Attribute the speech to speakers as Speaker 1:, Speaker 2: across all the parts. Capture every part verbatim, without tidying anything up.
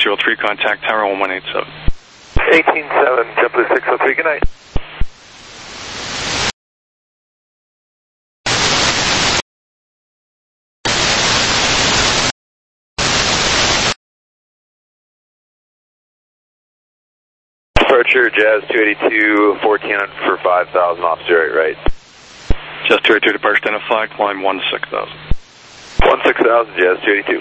Speaker 1: zero three, contact tower one one eight seven.
Speaker 2: eighteen seven, JetBlue six oh three, good night.
Speaker 3: Departure, Jazz two eighty-two, fourteen hundred for five thousand, off zero eight right.
Speaker 1: Jazz two eighty-two, departure identified, climb one six thousand.
Speaker 3: one six thousand, Jazz two eighty-two.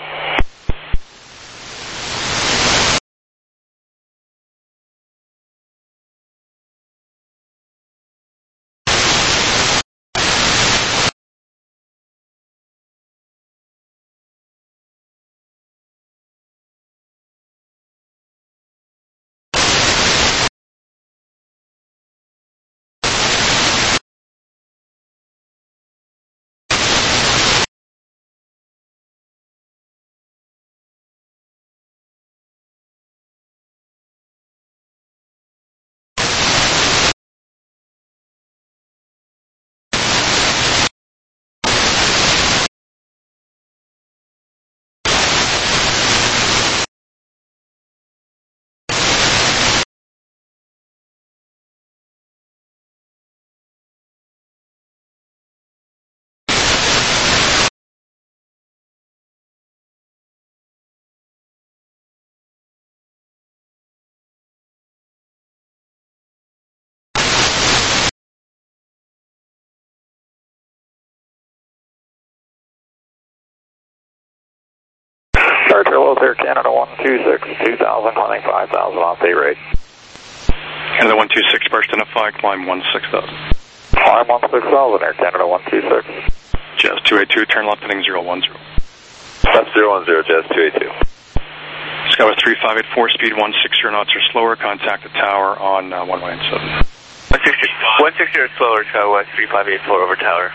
Speaker 2: Departure, Los Air Canada one two six, two thousand, climbing five thousand, off eight right.
Speaker 1: Canada one two six, departure identified, climb one six thousand.
Speaker 2: Climb one six thousand, Air Canada one two six.
Speaker 1: Jazz two eighty-two, turn left heading zero one zero.
Speaker 3: Left zero one zero, Jazz two eighty-two.
Speaker 1: Skywest three five eight four, speed one six zero knots or slower, contact the tower on uh, one one eight seven.
Speaker 3: one sixty, one sixty or slower, Skywest three five eight four over tower.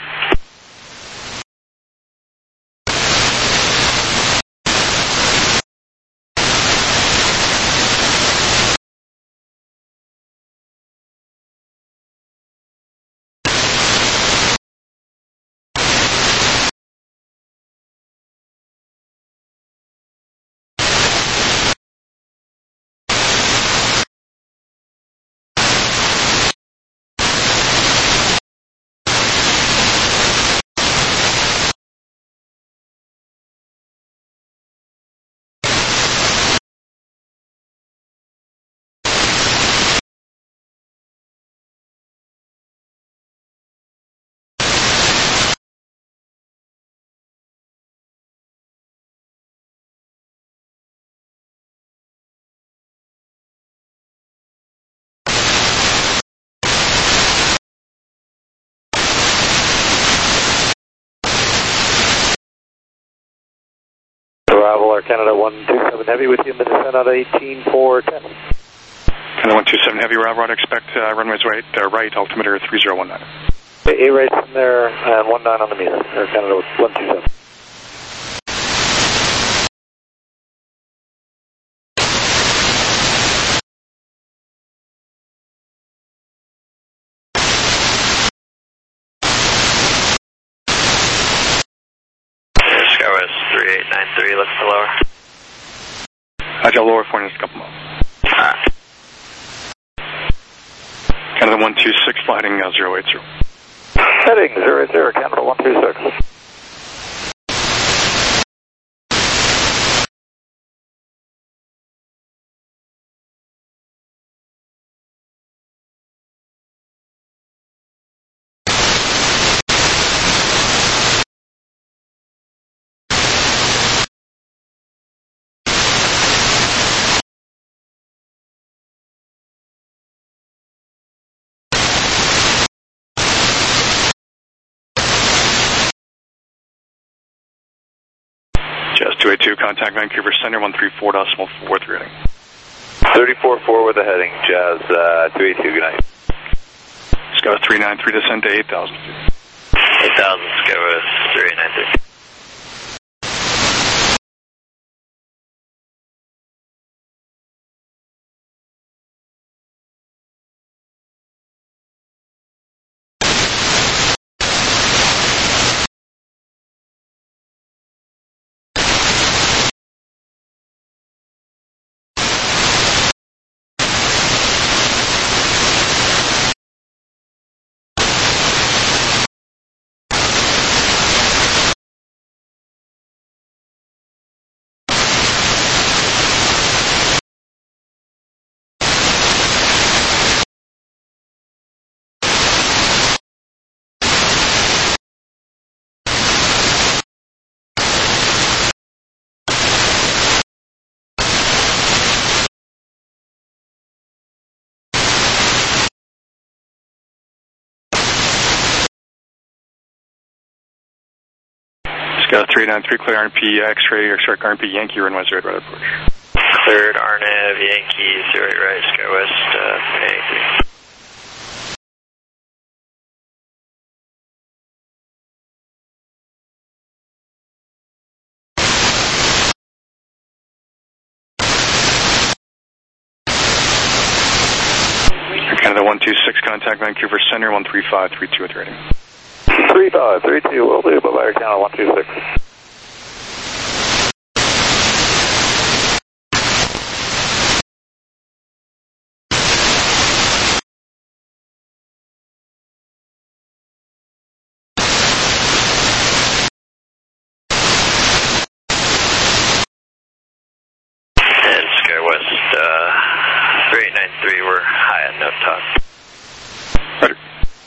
Speaker 2: Arrival, Air Canada one two seven Heavy with you in the descent at eighteen four ten.
Speaker 1: Canada one two seven, heavy, Route expect uh, runways right, uh, right, altimeter three zero one nine.
Speaker 2: eight right from there and one nine on the meter, Air Canada one two seven.
Speaker 3: Skywest three eight nine three, let's go lower.
Speaker 1: Agile lower for next couple months.
Speaker 3: Ah.
Speaker 1: Canada one two six, fly heading uh, zero eight zero.
Speaker 2: Heading zero eight zero, Canada one two six.
Speaker 1: Jazz two eighty-two, contact Vancouver Center one three four decimal four three heading.
Speaker 3: thirty-four four with a heading, Jazz uh, two eighty-two, good night.
Speaker 1: Skywest three nine three, descend to eight thousand feet.
Speaker 3: eight thousand, Skywest three eight nine three.
Speaker 1: Scout three nine three, clear R N P X-ray, or sorry, R N P Yankee, run one zero right approach.
Speaker 4: Cleared R N A V Yankee, zero right, Sky West, uh, Yankee.
Speaker 1: Canada one two six, contact Vancouver Center, one three five three two with rating.
Speaker 2: three five three two, will do, bye-bye, Canada one two six.
Speaker 4: And Sky West, uh, three eight nine three, we're high at no top.
Speaker 1: Roger.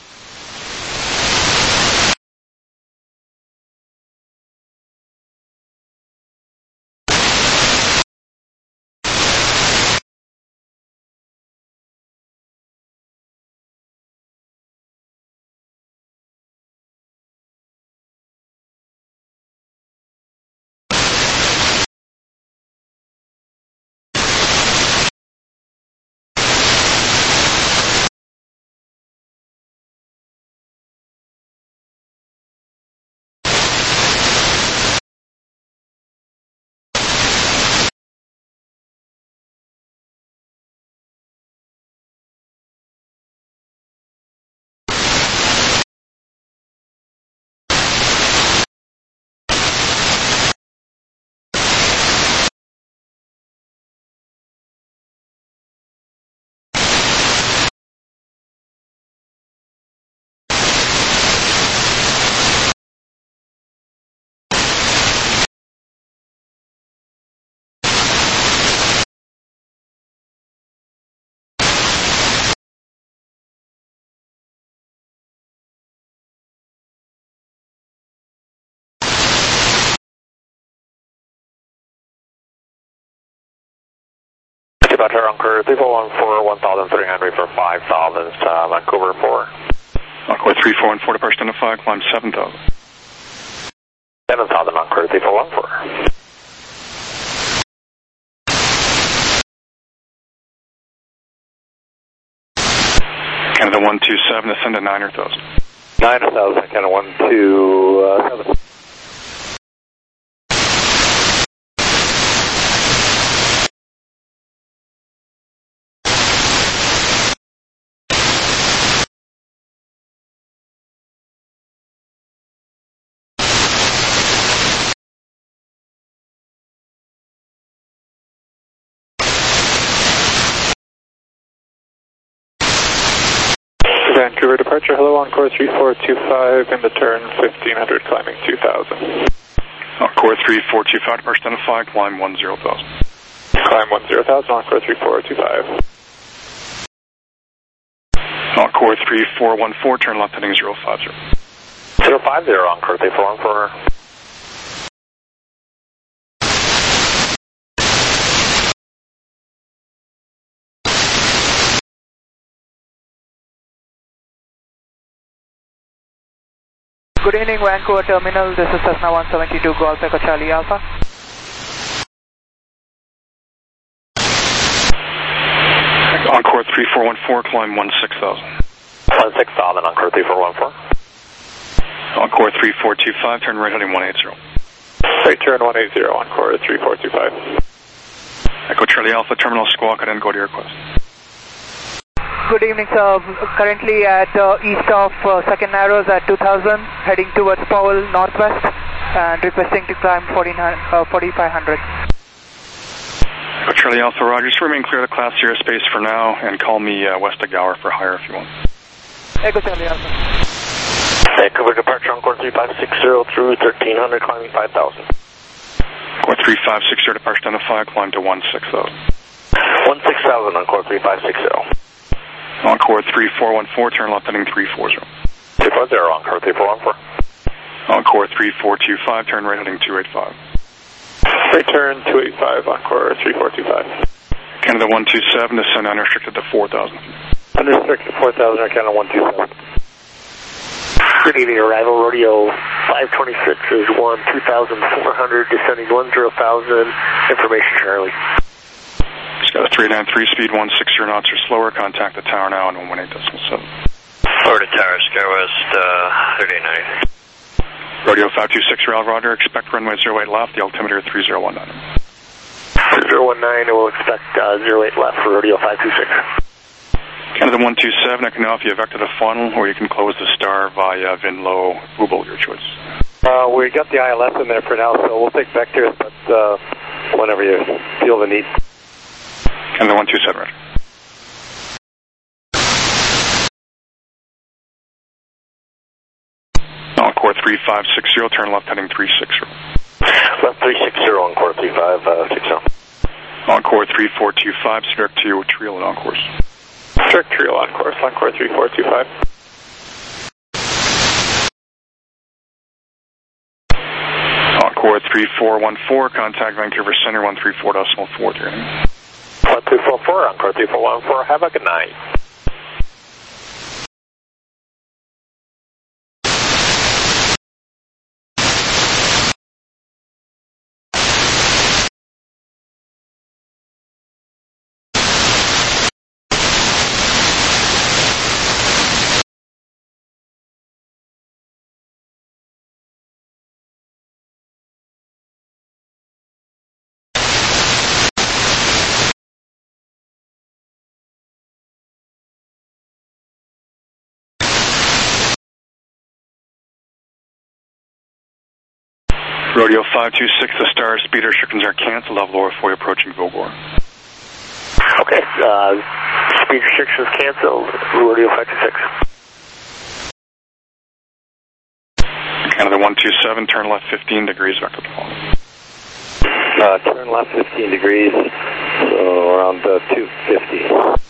Speaker 2: Departure on curve three four one four, one thousand three hundred for five thousand, uh, Vancouver four.
Speaker 1: Encore three four one four, departure identified, climb seven thousand.
Speaker 2: seven thousand on curve three four one four.
Speaker 1: Canada one two seven, ascend to nine thousand.
Speaker 2: nine thousand, Canada one two seven. Vancouver departure, hello, Encore three four two five, in the turn fifteen hundred, climbing two thousand.
Speaker 1: Encore three four two five, departure identified, climb one zero thousand.
Speaker 2: Climb one zero thousand, Encore three four two five.
Speaker 1: Encore three four one four, turn left heading zero five zero.
Speaker 2: zero five zero, Encore three four one four.
Speaker 5: Good evening, Vancouver Terminal. This is Cessna one seventy-two Golf Echo Charlie Alpha.
Speaker 1: Encore three four one four, climb one six thousand.
Speaker 2: one six thousand, Encore three four one four.
Speaker 1: Encore three four two five, turn right heading one eight zero.
Speaker 2: Right turn one eight zero, Encore three four two five.
Speaker 1: Echo Charlie Alpha, terminal squawk, and then go to your request.
Speaker 5: Good evening, sir. Currently at uh, east of uh, Second Narrows at two thousand, heading towards Powell Northwest, and requesting to climb forty-five hundred.
Speaker 1: Echo Charlie Alpha, Roger. Just remain clear of the Class zero space for now, and call me uh, west of Gower for higher if you want.
Speaker 5: Echo Charlie Alpha.
Speaker 2: Vancouver departure, Encore three five six zero through thirteen hundred, climbing five thousand.
Speaker 1: Encore three five six zero, departure identified, climb to one six thousand.
Speaker 2: one six thousand, Encore three five six zero.
Speaker 1: Encore three four one four, turn left heading three four zero.
Speaker 2: two four zero, Encore three four one four.
Speaker 1: Encore three four two five, turn right heading two eight five.
Speaker 2: Right turn two eight five, Encore three four two five.
Speaker 1: Canada one two seven, descend unrestricted to four thousand.
Speaker 2: Unrestricted four thousand, Canada one two seven. Good evening, arrival rodeo
Speaker 6: five twenty-six is one two thousand four hundred, descending one zero thousand, information Charlie.
Speaker 1: Just got a three nine three, speed one six zero knots or slower, contact the tower now on one eight decimal seven.
Speaker 4: Florida Tower, SkyWest, uh, thirty-eight ninety.
Speaker 1: Rodeo five two six, Rail Roger, expect runway zero eight left, the altimeter three zero one nine.
Speaker 6: zero one nine, we'll expect uh, zero eight left for Rodeo five two six.
Speaker 1: Canada one two seven, I can know if you vector the funnel, or you can close the star via VIN-LOW, Google, your choice.
Speaker 2: Uh, we got the I L S in there for now, so we'll take vectors, but uh, whenever you feel the need.
Speaker 1: Canada one two seven, right. Encore three five six zero, turn left heading three six zero.
Speaker 6: Left three six zero, Encore three five six zero.
Speaker 1: Encore three four two five, direct to your Trial and on course.
Speaker 2: Direct Trial on course, Encore three four two five.
Speaker 1: Encore three four one four, contact Vancouver Center one three four decimal four three.
Speaker 6: one two four four, Encore three four one four, have a good night.
Speaker 1: Rodeo five two six, the star speed restrictions are canceled. I'll have lower for you approaching Vilboa.
Speaker 6: Okay, uh, speed restrictions canceled, Rodeo five two six.
Speaker 1: Canada one two seven, turn left fifteen degrees, vector to follow.
Speaker 2: Uh, turn left fifteen degrees, so around uh, two fifty.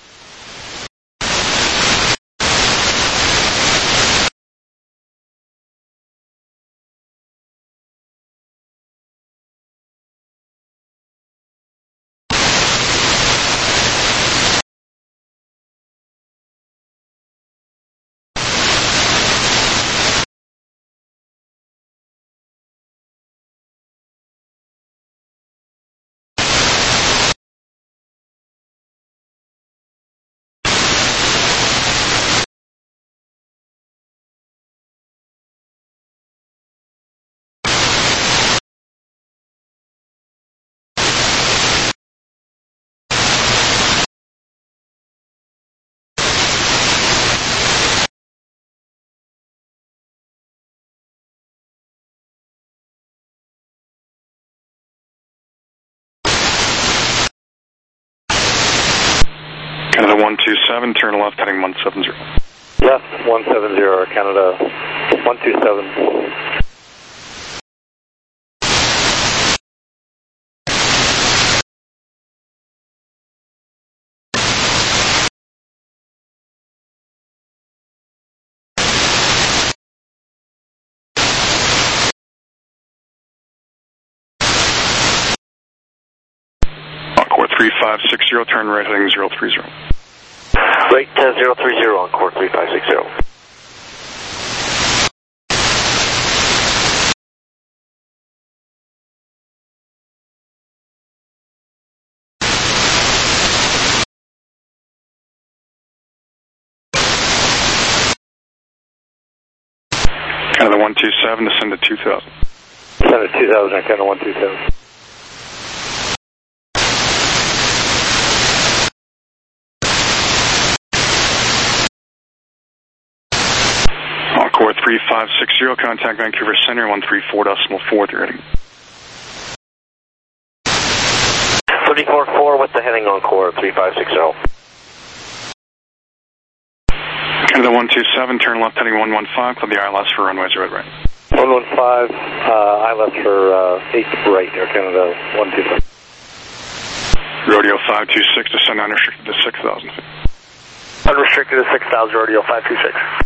Speaker 1: Canada one two seven, turn left heading one seven zero.
Speaker 2: Left one seven zero, Canada one two seven.
Speaker 1: Encore three five six zero, turn right heading zero three zero.
Speaker 6: Right uh, zero three zero, Encore three five six zero.
Speaker 1: Canada one two seven, descend to two thousand.
Speaker 2: Descend to two thousand, Canada one two seven.
Speaker 1: Encore three five six zero, contact Vancouver Center one three four decimal four three.
Speaker 6: thirty-four four, what's the heading Encore three five six zero?
Speaker 1: Canada one two seven, turn left heading one one five, clear the I L S for runway zero right.
Speaker 2: one one five, uh, I left for uh, eight right, Air Canada one two seven.
Speaker 1: Rodeo five two six, descend unrestricted to six thousand feet.
Speaker 6: Unrestricted to six thousand, Rodeo five two six.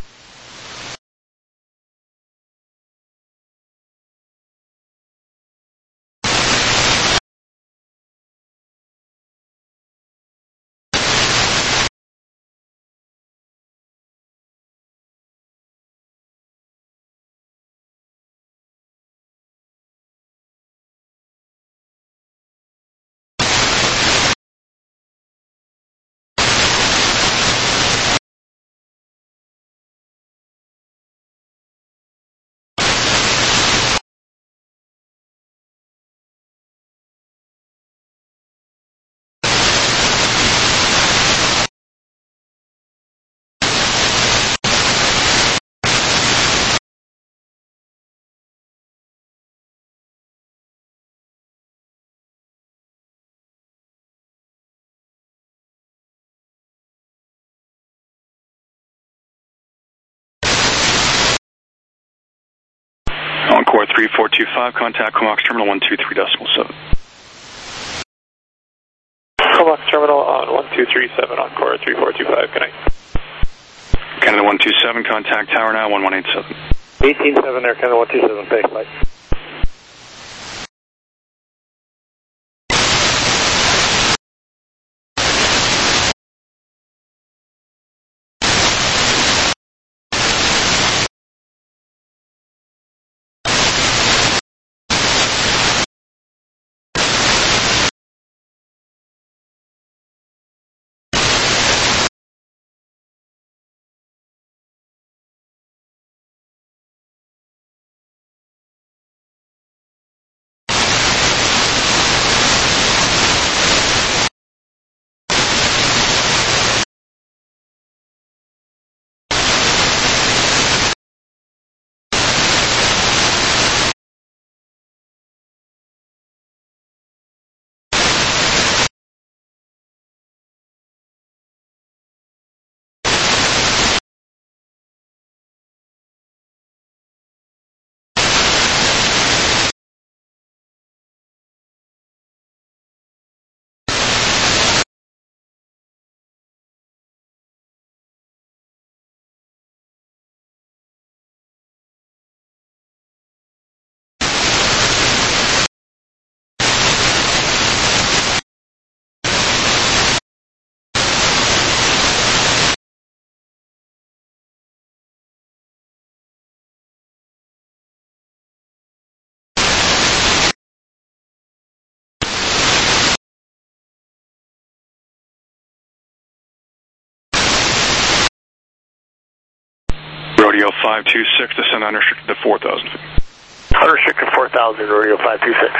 Speaker 1: Encore three four two five, contact Comox Terminal one two three decimal seven.
Speaker 2: Comox Terminal on one two three seven, Encore three four two five, good night.
Speaker 1: Canada one two seven, contact Tower now one one eight seven.
Speaker 6: eighteen seven there, Canada one two seven, base flight.
Speaker 1: Rodeo five two six, descend unrestricted to four thousand feet.
Speaker 6: Unrestricted four thousand, Rodeo five two six.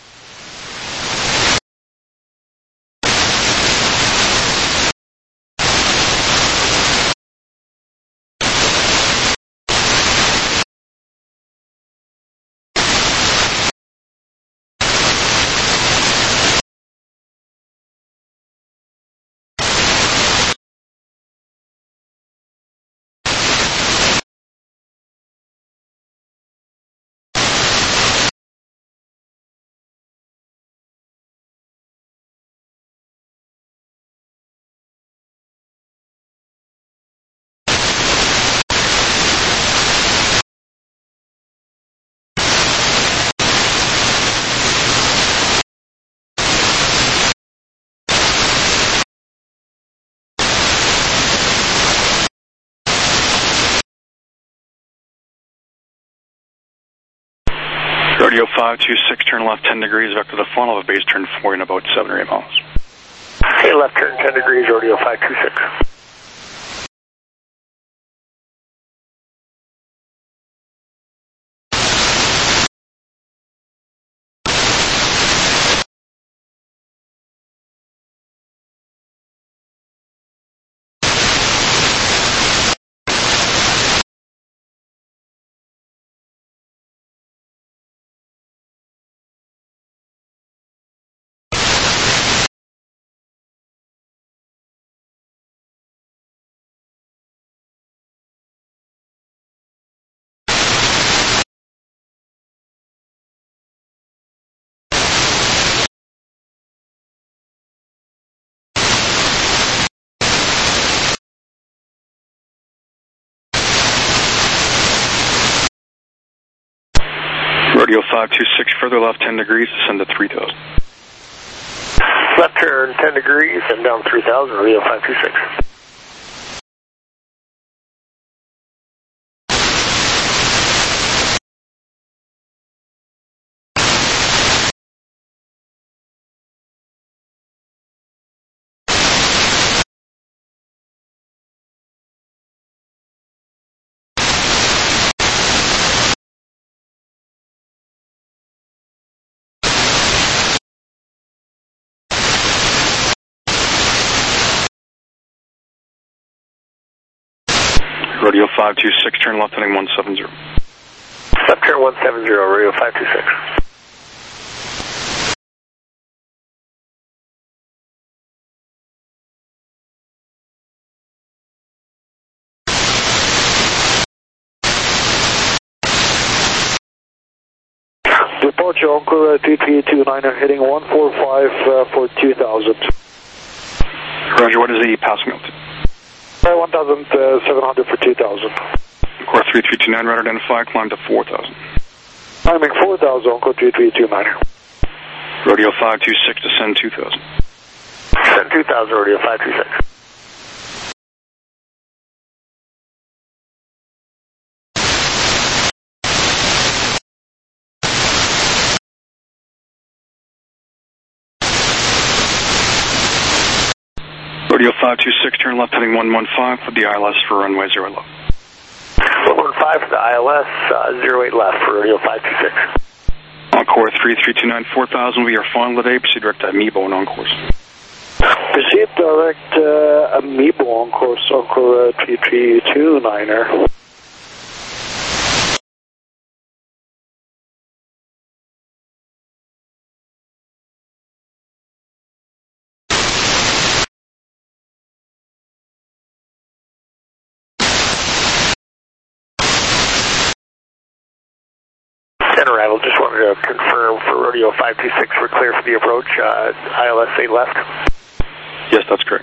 Speaker 1: Rodeo five two six, turn left ten degrees, vector the funnel of a base turn four in about seven or eight miles.
Speaker 6: Okay, left turn ten degrees, Rodeo five two six.
Speaker 1: Rodeo five two six, further left ten degrees, descend to three thousand.
Speaker 6: Left turn ten degrees and down three thousand, Rodeo five two six.
Speaker 1: Rodeo five two six, turn left heading one seven zero.
Speaker 6: Left turn one seven zero, Rodeo five two six. departure, Encore uh, three three two niner, heading one four five uh, for two thousand.
Speaker 1: Roger, what is the passing altitude?
Speaker 6: Uh, one thousand seven hundred for two thousand.
Speaker 1: Encore three three two nine, radar identify, climb to four thousand.
Speaker 6: Climbing four thousand, Encore three three two niner.
Speaker 1: Rodeo five two six, descend two thousand.
Speaker 6: Descend two thousand, Rodeo five two six.
Speaker 1: Rodeo five two six, turn left heading one one five for the I L S for runway zero left.
Speaker 6: one one five for the I L S, uh, zero eight left for Rodeo five two six.
Speaker 1: Encore three three two nine, four thousand, we are final today, proceed direct to Amiibo and on course.
Speaker 6: Proceed direct uh, Amiibo on course, Encore uh, three three two niner. Arrival, just wanted to confirm for Rodeo five two six, we're clear for the approach, uh, I L S eight left.
Speaker 1: Yes, that's correct.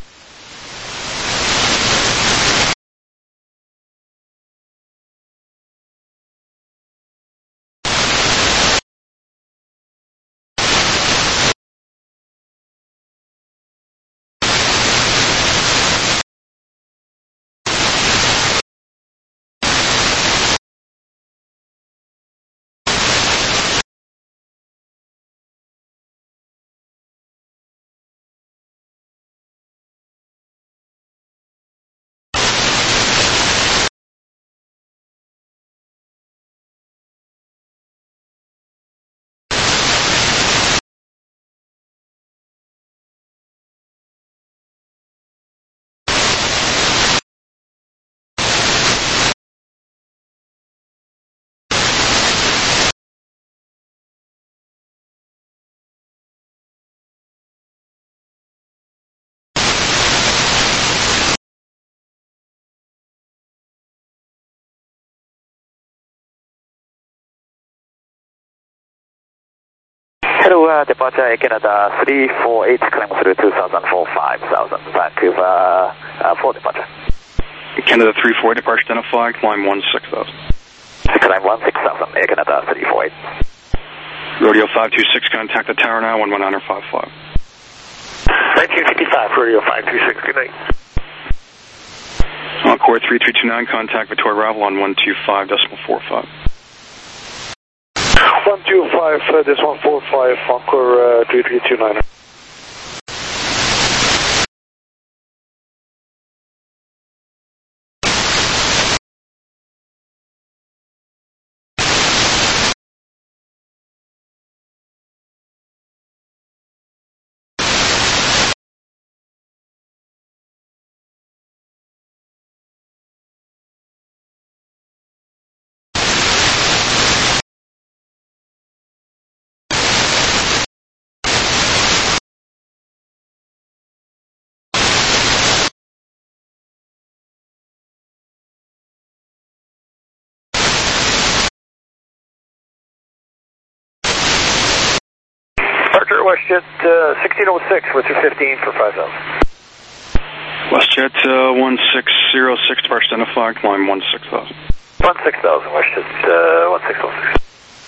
Speaker 7: Hello, uh, departure Air Canada three four eight, climb through two thousand for five thousand, Vancouver uh, for departure.
Speaker 1: Canada three four eight, departure identify, climb one six thousand.
Speaker 7: Climb one six thousand, Air Canada three four eight.
Speaker 1: Rodeo five two six, contact the tower now, one one nine five five.
Speaker 6: nineteen fifty-five, Rodeo five two six, good night.
Speaker 1: Encore three three two nine, contact Victoria Ravel on one two five decimal four five.
Speaker 6: one two five, uh, this one four five, Encore uh, three three two niner. WestJet uh, sixteen oh six, what's your fifteen for five thousand?
Speaker 1: WestJet uh, one six zero six, departure identify, climb one six thousand.
Speaker 6: one six thousand, WestJet uh, one six oh six.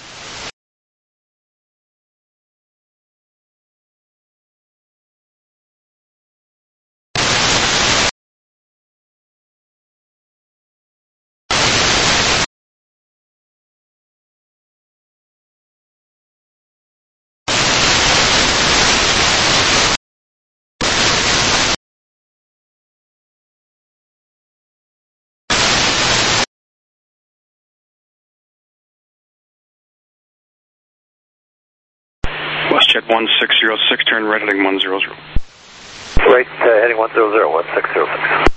Speaker 1: WestJet one six zero six, turn right heading one zero zero.
Speaker 6: Right, uh, heading one zero zero, one six zero six.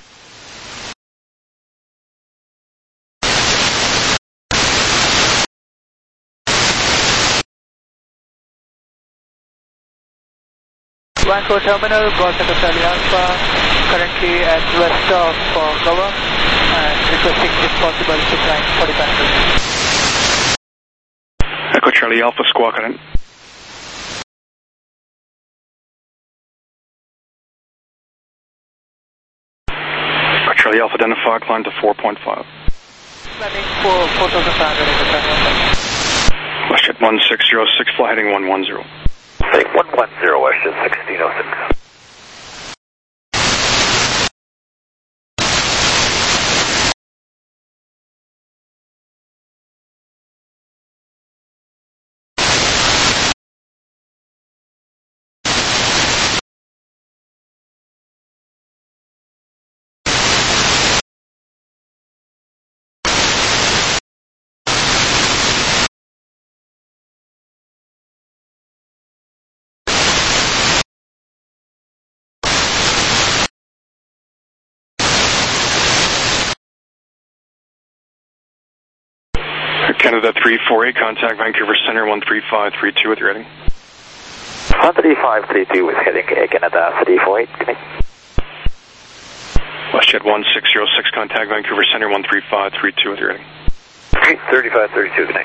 Speaker 5: Vancouver Terminal, Gorseca Charlie Alpha, currently at west of uh, Goa, and requesting if possible to climb forty-five hundred.
Speaker 1: Echo Charlie Charlie Alpha squawk on it. Charlie Alpha identify, climb to four point five.
Speaker 5: Landing for four thousand five hundred in the turn.
Speaker 1: WestJet one six zero six, fly heading one one zero.
Speaker 7: Say one one zero, WestJet sixteen oh six.
Speaker 1: Canada three four eight, contact Vancouver Center one three five three two with your heading.
Speaker 7: one three five three two with heading Canada three four eight, connect.
Speaker 1: WestJet one six zero six, contact Vancouver Center one three five three two with your heading.
Speaker 7: thirty-five thirty-two, connect.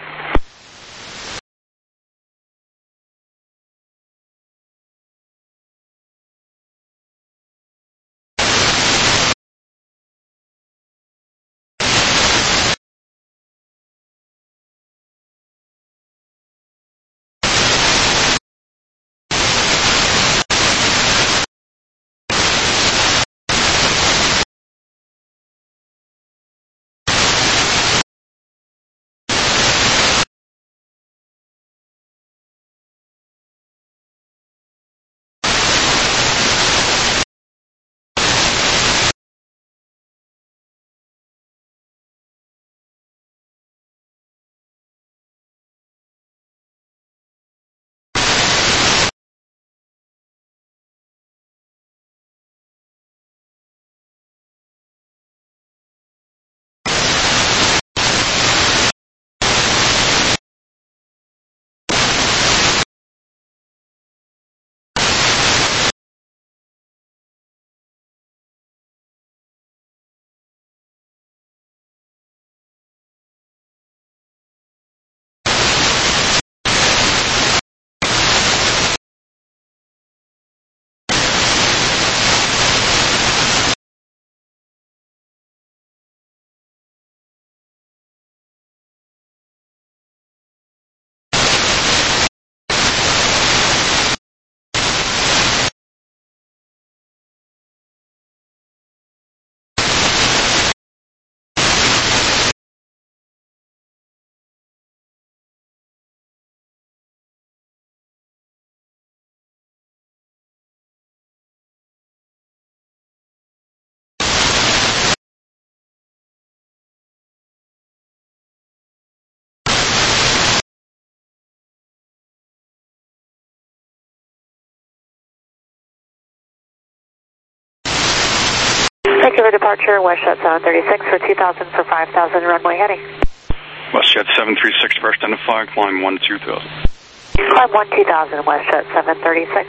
Speaker 8: Vancouver departure, WestJet seven thirty-six for two thousand for five thousand, runway heading.
Speaker 1: WestJet seven three six, first identify, climb one two thousand.
Speaker 8: Climb one two thousand, WestJet seven thirty-six.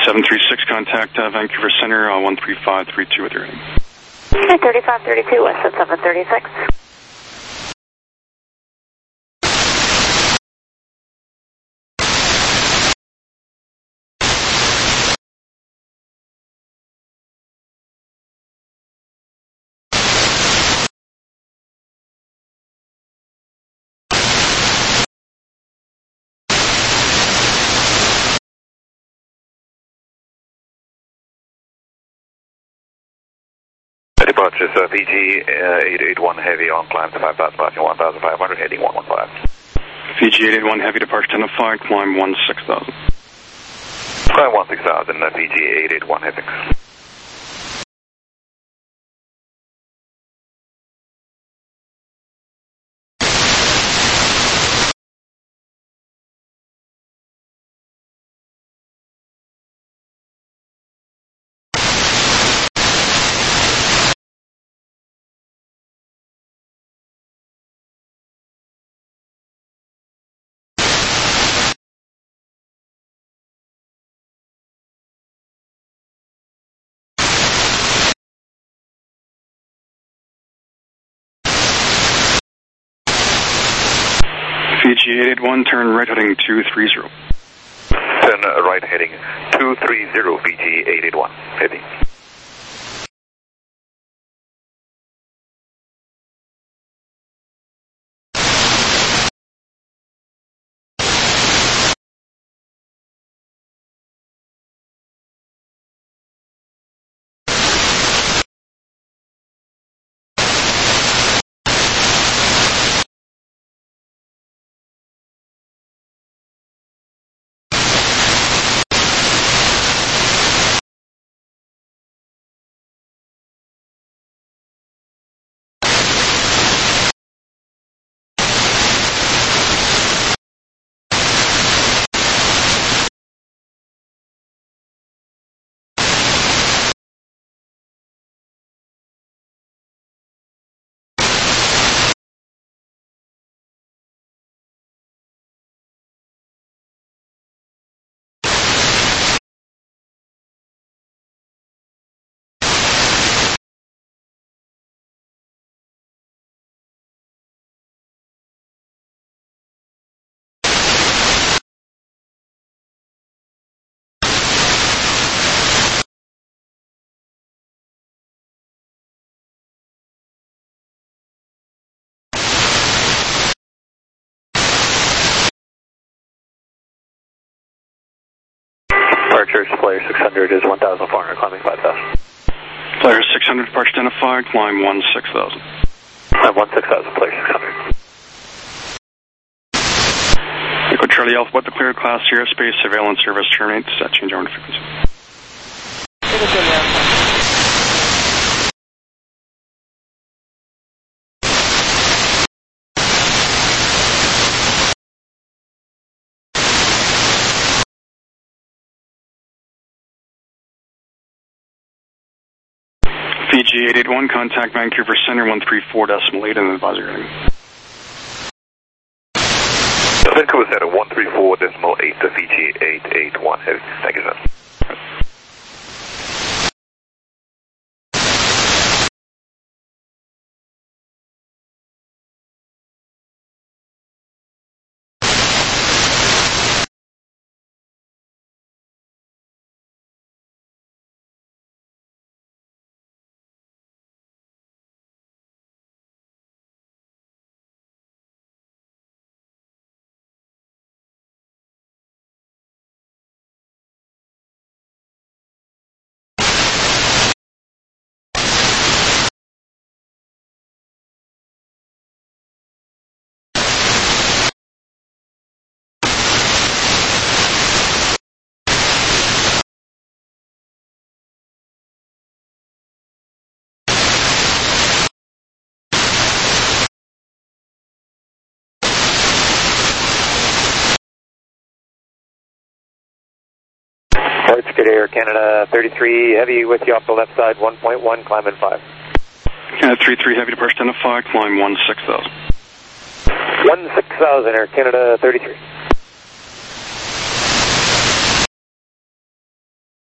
Speaker 1: seven three six, contact uh, Vancouver Center on one three five three two with your heading.
Speaker 8: Okay, thirty-five thirty-two, west at seven thirty-six.
Speaker 3: Departure, so P G uh, eight eight one heavy on climb to five thousand, passing one thousand five hundred, heading one one five.
Speaker 1: P G eight eight one heavy, departure ten oh five, climb one six thousand.
Speaker 3: Climb one six thousand, uh, P G eight eight one heavy.
Speaker 1: P G eight eight one, turn right heading two three zero.
Speaker 3: Turn uh, right heading two three zero, P G eight eight one heavy. Departure, Flyer six hundred is one thousand four hundred, climbing five thousand.
Speaker 1: Flyer six hundred, departure ten oh five, climb one six thousand.
Speaker 3: Climb one six thousand, Flyer six hundred.
Speaker 1: Echo Charlie Alpha, what declared class airspace surveillance service terminates at change over to frequency.
Speaker 5: Echo Charlie Alpha.
Speaker 1: P G eight eight one, contact Vancouver Center one three four decimal eight and advise your heading.
Speaker 3: Vancouver Center one three four decimal eight to P G eight eight one heavy. Thank you, sir. Parts, good Air Canada thirty-three, heavy with you off the left side, one point one, climb in five.
Speaker 1: Canada three three, heavy departure ten oh five, climb one six thousand.
Speaker 3: one six thousand, Air Canada thirty-three.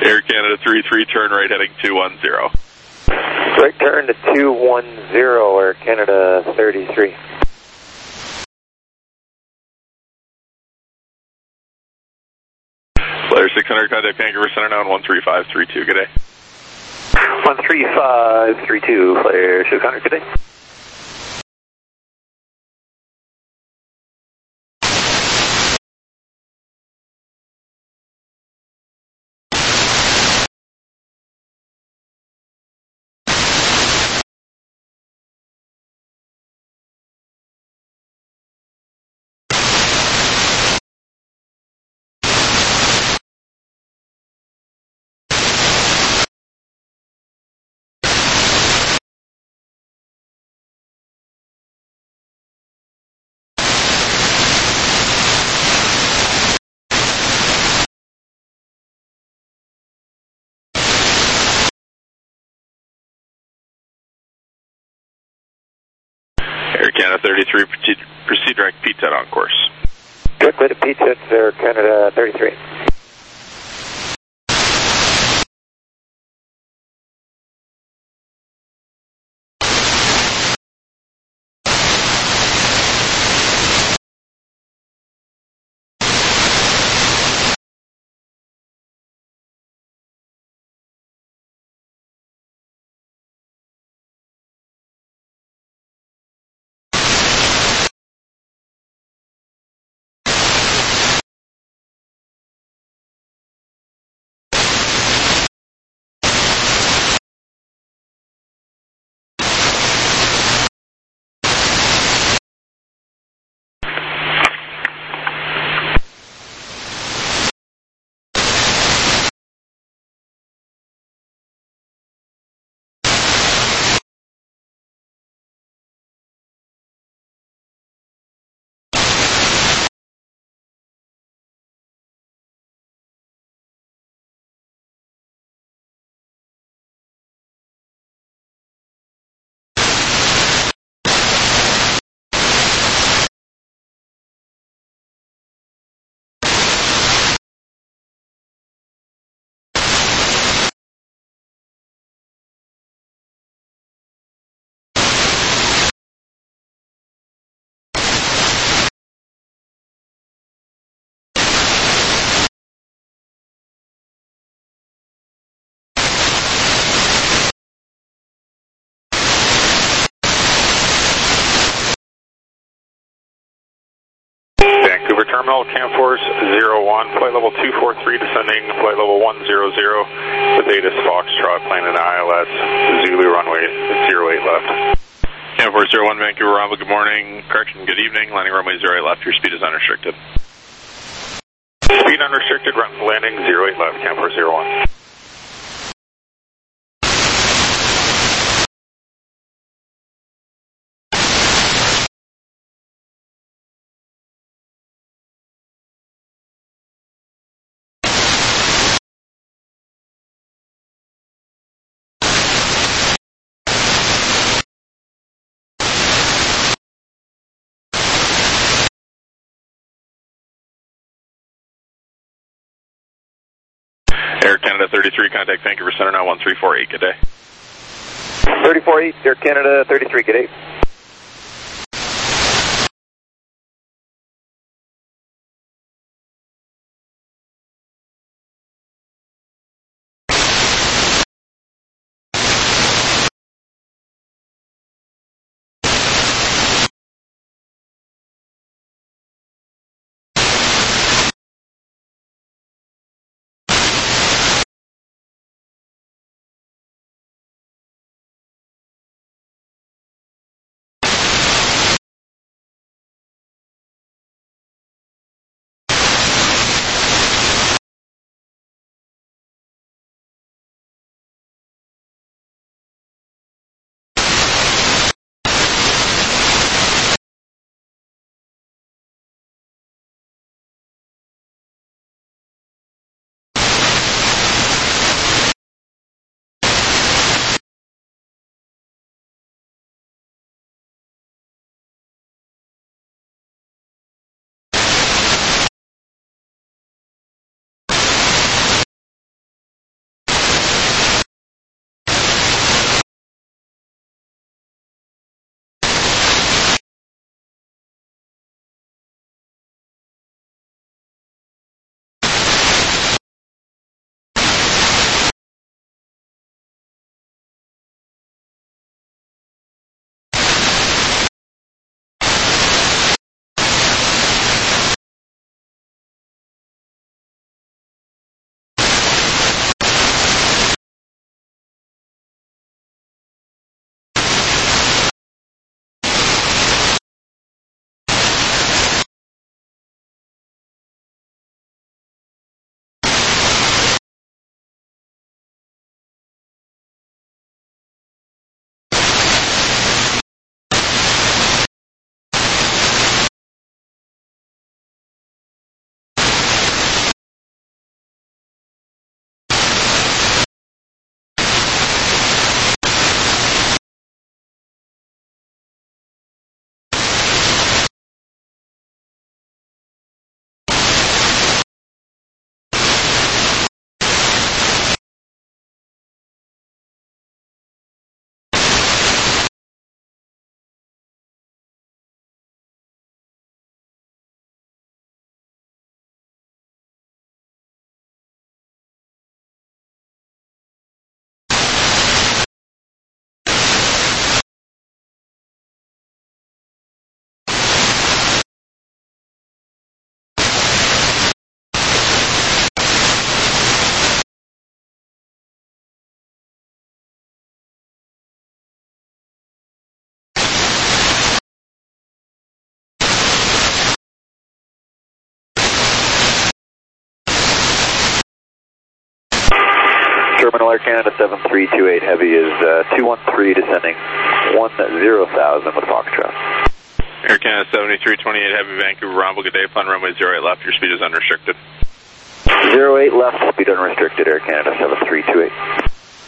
Speaker 9: Air Canada three three, turn right heading two one zero.
Speaker 3: Right turn to two one zero, Air Canada thirty-three.
Speaker 9: Flyer six hundred, contact Vancouver Center now on one three five three two, good day.
Speaker 3: one three five three two, Flyer six hundred, good day.
Speaker 9: Air Canada thirty-three, proceed, proceed direct P ten on course.
Speaker 3: Direct way to P ten, Air Canada thirty-three.
Speaker 2: Vancouver Terminal, Camforce zero one, flight level two four three, descending flight level one zero zero, with Atis Foxtrot, plane in I L S, Zulu runway zero eight left.
Speaker 9: Camforce zero one, Vancouver Rombo, good morning, correction, good evening, landing runway zero eight left, your speed is unrestricted.
Speaker 2: Speed unrestricted, landing zero eight left, Camforce zero one.
Speaker 9: Air Canada thirty-three, contact Vancouver Center now one three four eight, good day.
Speaker 3: three four eight, Air Canada thirty-three, good day. Terminal Air Canada seven three two eight Heavy is uh, two one three descending one zero thousand with Foxtrot.
Speaker 9: Air Canada seventy-three twenty-eight Heavy, Vancouver Romble, good day, plan runway zero eight left, your speed is unrestricted.
Speaker 3: zero eight left, speed unrestricted, Air Canada seven three two eight.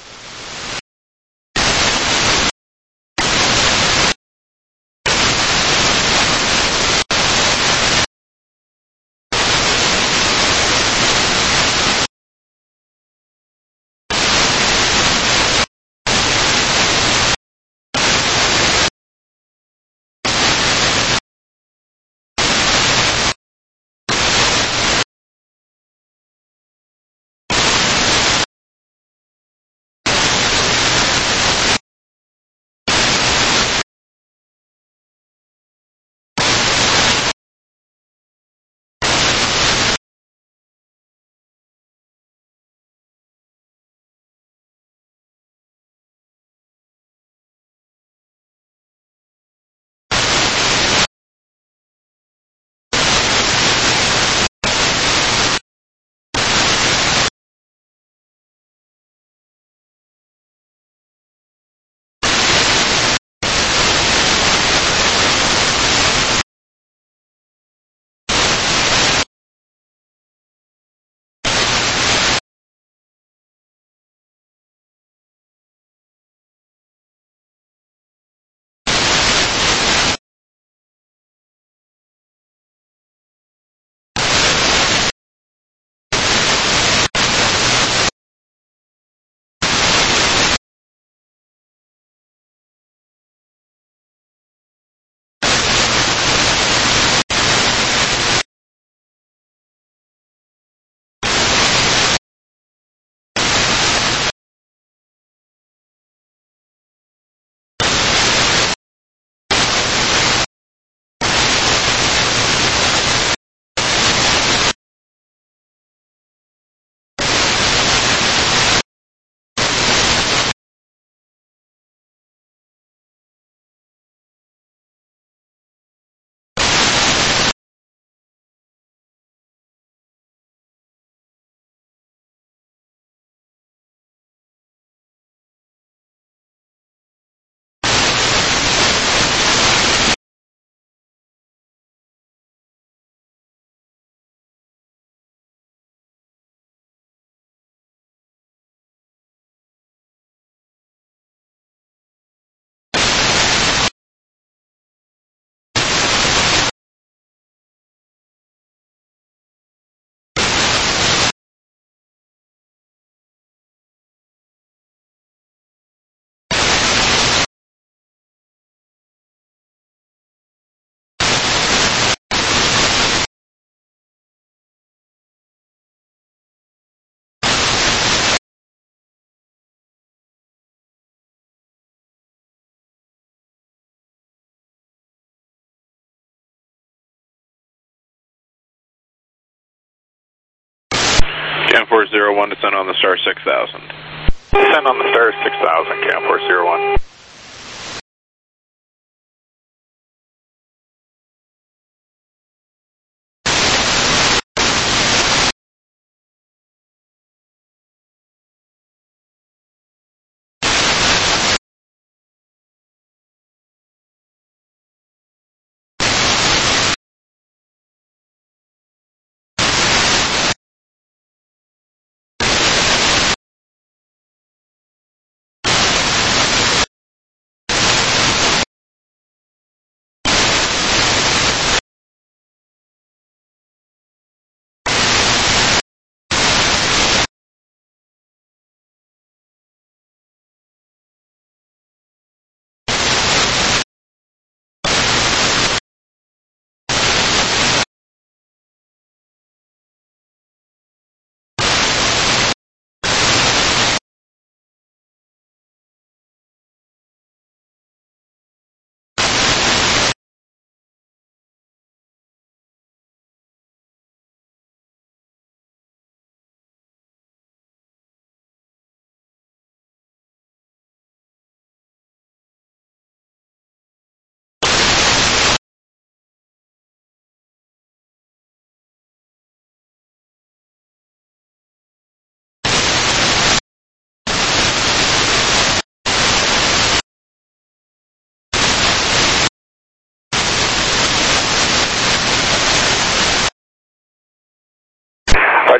Speaker 9: Camforce zero one, descend on the star six thousand.
Speaker 2: Descend on the star six thousand, Camforce zero one.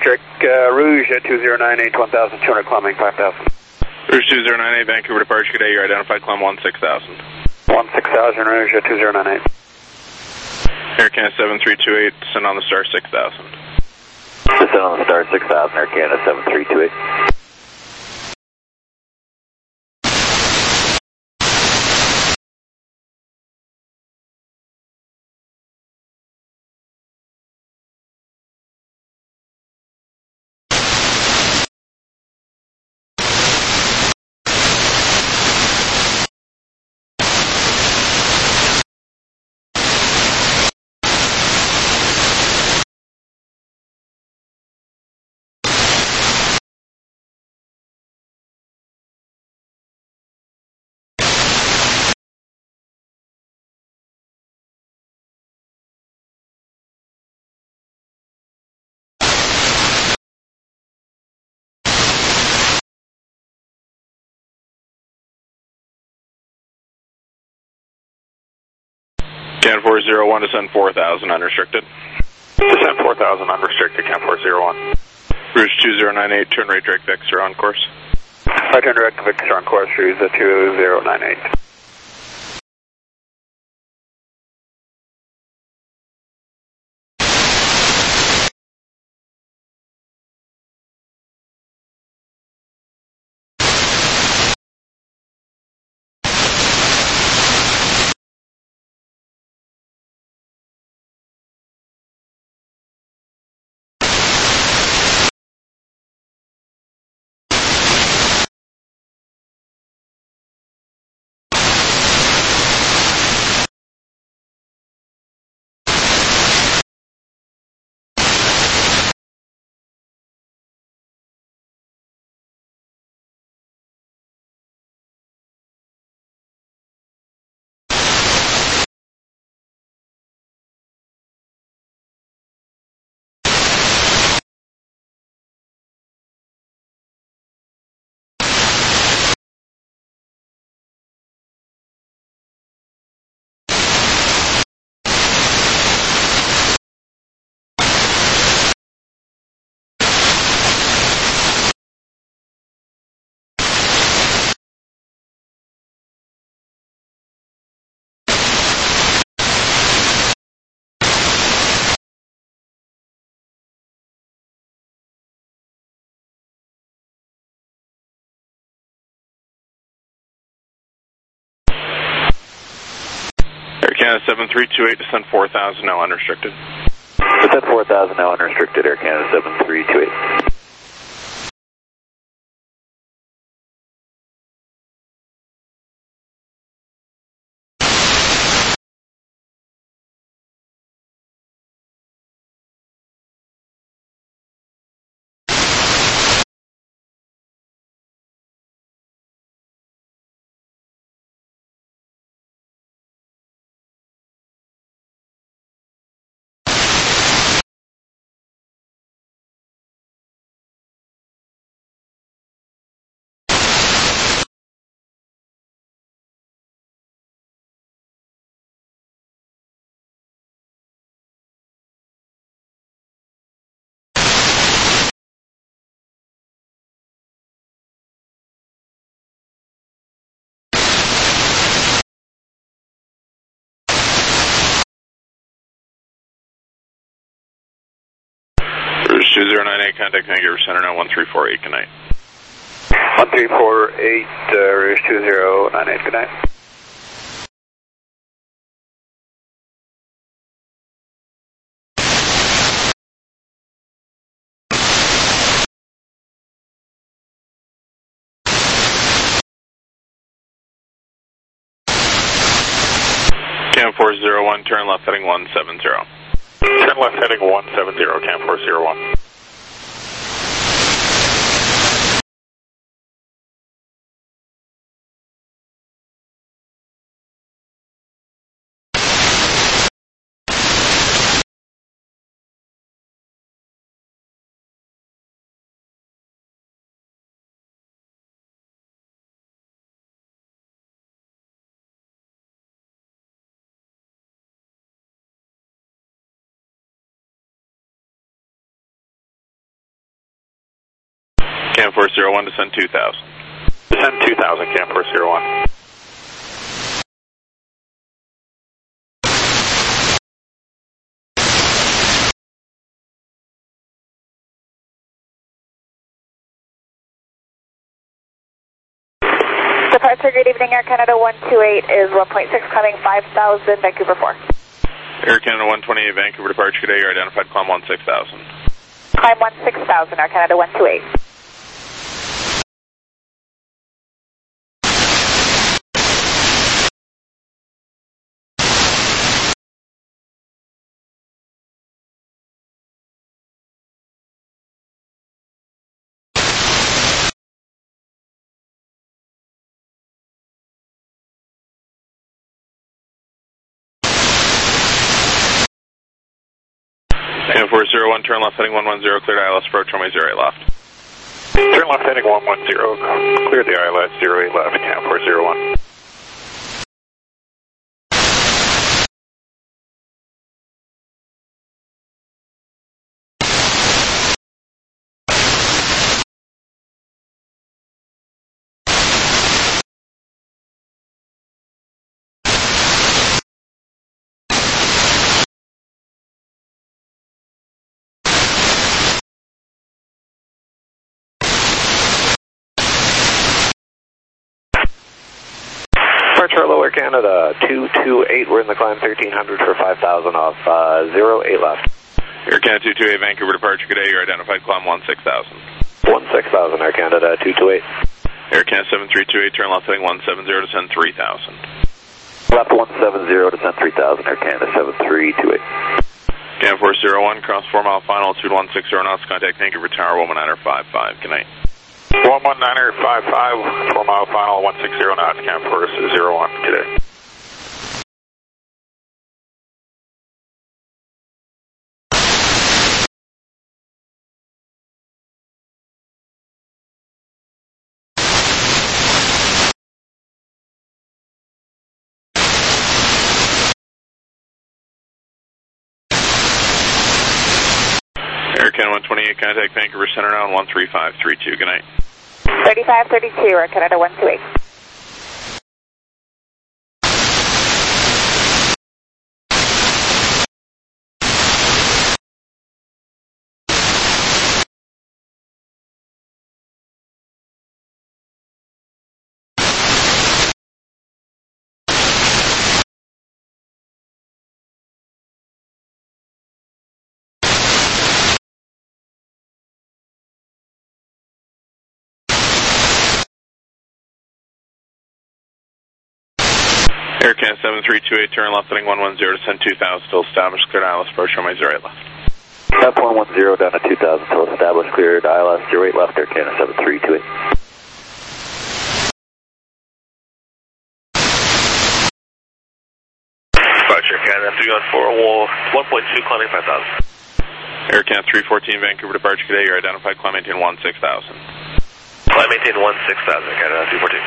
Speaker 10: Patrick, uh, Rouge at two zero nine eight, one thousand two hundred, climbing five thousand.
Speaker 9: Rouge two zero nine eight, Vancouver departure, good day, you're identified, climb one six thousand.
Speaker 10: one six thousand, Rouge at two zero nine eight.
Speaker 9: Air Canada seven three two eight, descend on the star six thousand.
Speaker 7: Descend on the star six thousand, Air Canada seven three two eight.
Speaker 9: Can four zero one, descend four thousand, unrestricted.
Speaker 2: Descend four thousand, unrestricted, Can four zero one.
Speaker 9: Rouge two zero nine eight, turn right direct Vector on course.
Speaker 10: I turn direct Victor on course, Rouge at two zero nine eight.
Speaker 9: Air Canada seven three two eight, descend four thousand, now unrestricted.
Speaker 7: Descend four thousand, now unrestricted, Air Canada seven three two eight.
Speaker 9: Rouge two zero nine eight, contact Vancouver Center now one three four eight, good night.
Speaker 10: one three four eight, uh, Rouge two zero nine eight, good night.
Speaker 9: Cam four zero one, turn left heading one seven zero.
Speaker 2: Turn left heading one seven zero, Cam four zero one.
Speaker 9: Cam Force zero one, descend two thousand.
Speaker 2: Descend two thousand, Cam Force zero one.
Speaker 8: Departure, good evening, Air Canada one two eight is one point six, climbing five thousand, Vancouver four.
Speaker 9: Air Canada one twenty-eight, Vancouver departure today, you're identified, climb one six thousand.
Speaker 8: Climb one six thousand, Air Canada one two eight.
Speaker 9: Cam Force zero one, turn left heading one one zero, cleared I L S approach, runway zero eight left.
Speaker 2: Turn left heading one one zero, clear the I L S zero eight left, Cam Force zero one. Departure Lower Canada two two eight, we're in the climb thirteen hundred for five thousand off uh, zero eight left.
Speaker 9: Air Canada two two eight, Vancouver departure today, you're identified, climb one six thousand.
Speaker 2: one six thousand, Air Canada two two eight.
Speaker 9: Air Canada seven three two eight, turn left heading one seven zero, descend three thousand.
Speaker 7: Left one seven zero, descend three thousand, Air Canada seven three two eight.
Speaker 9: Cam Force zero one, cross four mile final, altitude one six zero knots, contact Vancouver Tower one one nine five five, good night.
Speaker 2: one one nine five five, four mile final, one six zero knots, Cam Force zero one today.
Speaker 9: Air Canada one twenty-eight, contact Vancouver Center now on one three five three two, good night.
Speaker 8: thirty-five thirty-two, Air Canada one two eight.
Speaker 9: Air Canada seven three two eight, turn left heading one one zero, descend two thousand, still established, cleared I L S approach, runway zero eight left.
Speaker 7: Left one one zero, down to two thousand, still established, cleared I L S zero eight left, Air Canada seven three two eight.
Speaker 4: Departure Canada three one four, one point two, climbing five thousand.
Speaker 9: Air Canada three fourteen, Vancouver departure today, you're identified, climb maintain one six thousand.
Speaker 4: Climb maintain one six thousand, Canada three fourteen.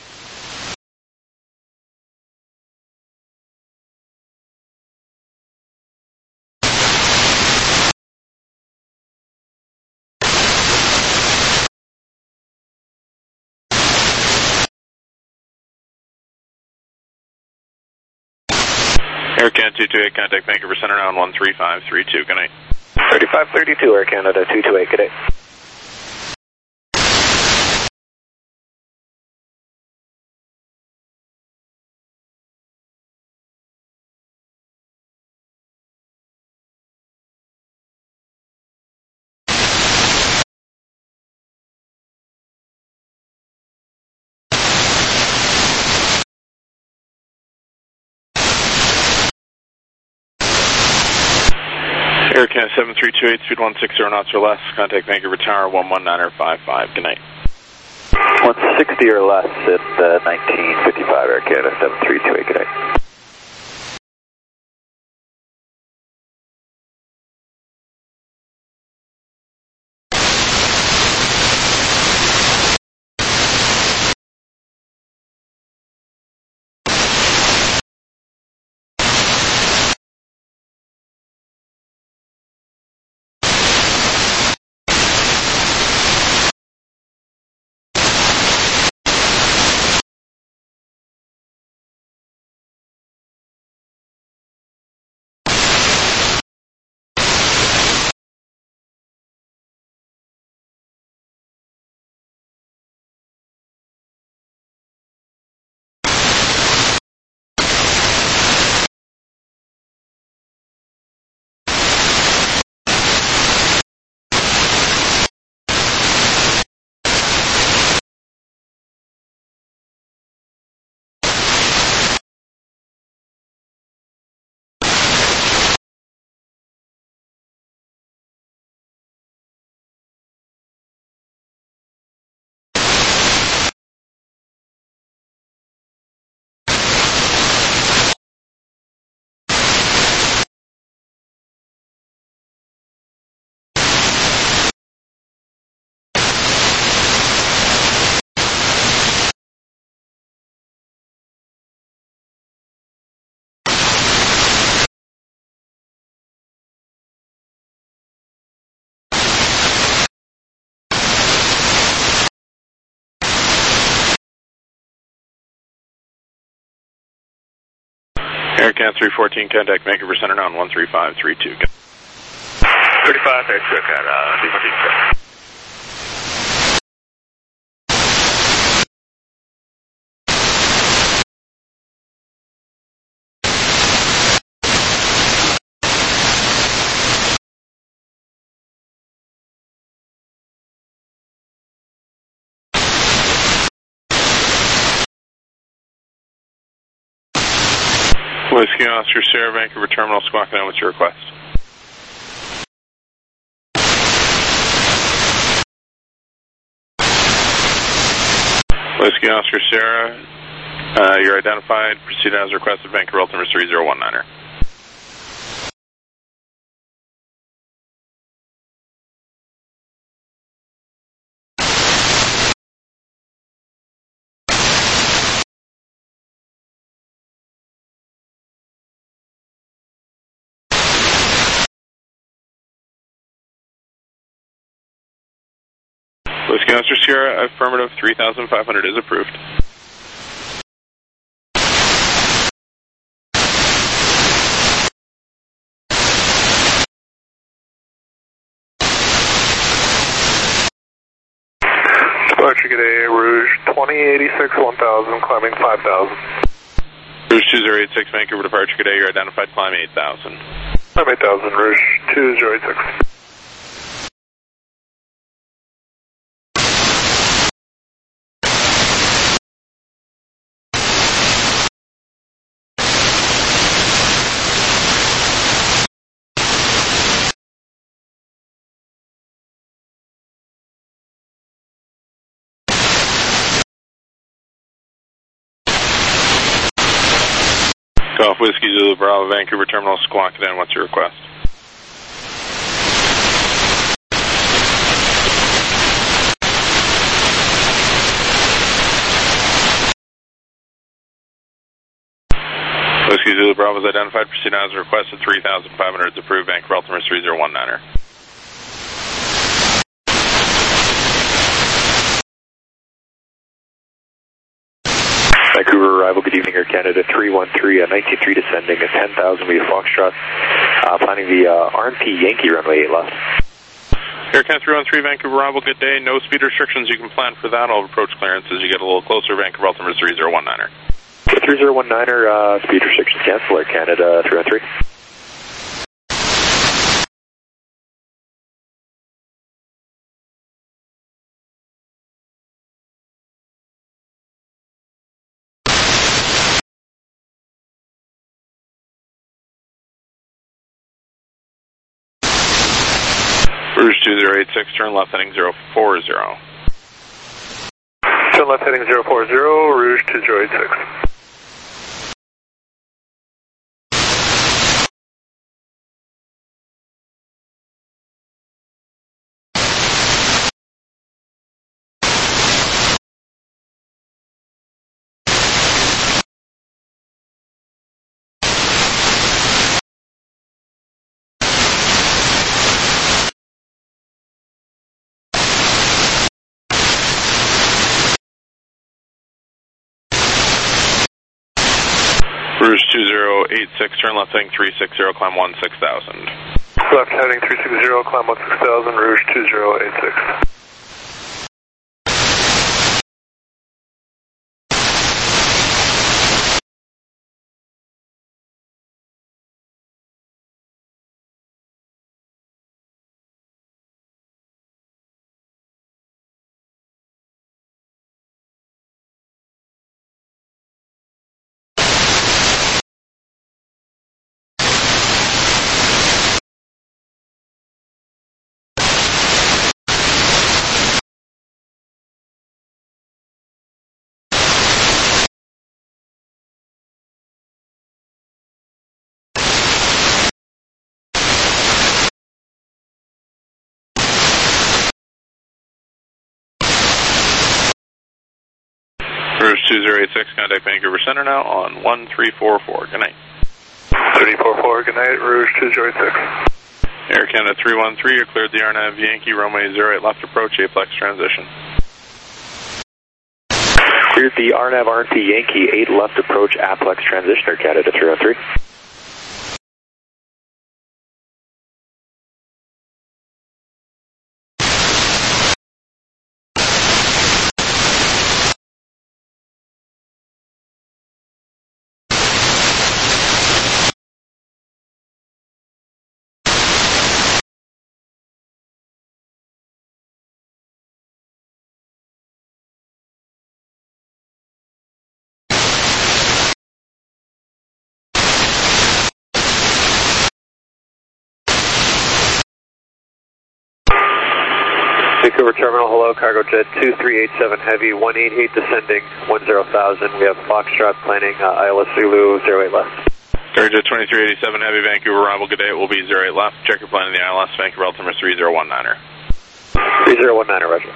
Speaker 9: Air Canada two two eight, contact Vancouver Center now on one three five three two, good night.
Speaker 2: thirty-five thirty-two, Air Canada two two eight, good day.
Speaker 9: Air Canada seven three two eight, speed one six zero knots or less, contact Vancouver Tower one one nine five five, good night.
Speaker 7: one sixty or less at uh, nineteen fifty-five, Air Canada seven three two eight, good night.
Speaker 9: Air Canada three fourteen, contact Vancouver Center now on one three five three two.
Speaker 4: thirty-five, thanks, Air Canada three fourteen.
Speaker 9: Whiskey Oscar Sierra, Vancouver Terminal, squawk down. What's your request? Whiskey Oscar Sierra, uh, you're identified. Proceed as requested. Vancouver Altimeter three zero one niner. Whiskey Oscar Sierra, affirmative, three thousand five hundred is approved.
Speaker 10: Departure G'day, Rouge twenty eighty-six one thousand, climbing five thousand.
Speaker 9: Rouge two zero eight six, Vancouver departure G'day, you're identified, climb eight thousand.
Speaker 10: Climb eight thousand, Rouge two zero eight six.
Speaker 9: Golf Whiskey Zulu Bravo, Vancouver Terminal, squawk it in. What's your request? Whiskey Zulu Bravo is identified. Proceed as requested. three thousand five hundred is approved. Vancouver Altimeter three zero one niner.
Speaker 3: Vancouver arrival, good evening, Air Canada three one three, uh, nineteen three descending at ten thousand via Foxtrot, uh, planning the uh, R and P Yankee runway eight left.
Speaker 9: Air Canada three one three, Vancouver arrival, good day. No speed restrictions, you can plan for that. All approach clearance as you get a little closer. Vancouver Altimeter three zero one niner.
Speaker 3: three zero one niner, uh, speed restrictions cancel, Air Canada three one three.
Speaker 9: Rouge two zero eight six, turn left heading zero four zero.
Speaker 10: Turn left heading zero four zero, Rouge two zero eight six.
Speaker 9: Rouge two zero eight six, turn left heading three six zero, climb one six thousand.
Speaker 10: Left heading three six zero, climb one six thousand, Rouge two zero eight six.
Speaker 9: Rouge two zero eight six, contact Vancouver Center now on one three four four. Good night.
Speaker 10: three four four, good night, Rouge two zero eight six.
Speaker 9: Air Canada three one three, you're cleared the R N A V Yankee, runway zero eight left approach, Aplex transition.
Speaker 3: Clear cleared the R NAV R N P Yankee eight left approach Aplex transitioner Canada three oh three.
Speaker 10: Vancouver Terminal, hello, Cargo Jet two three eight seven Heavy, one eight eight descending, one zero thousand. We have Foxtrot planning, uh, I L S Zulu, zero eight left.
Speaker 9: Cargo Jet twenty-three eighty-seven Heavy, Vancouver Arrival, good day, it will be zero eight left. Check your plan in the I L S, Vancouver altimeter three zero one niner.
Speaker 10: three zero one niner, roger.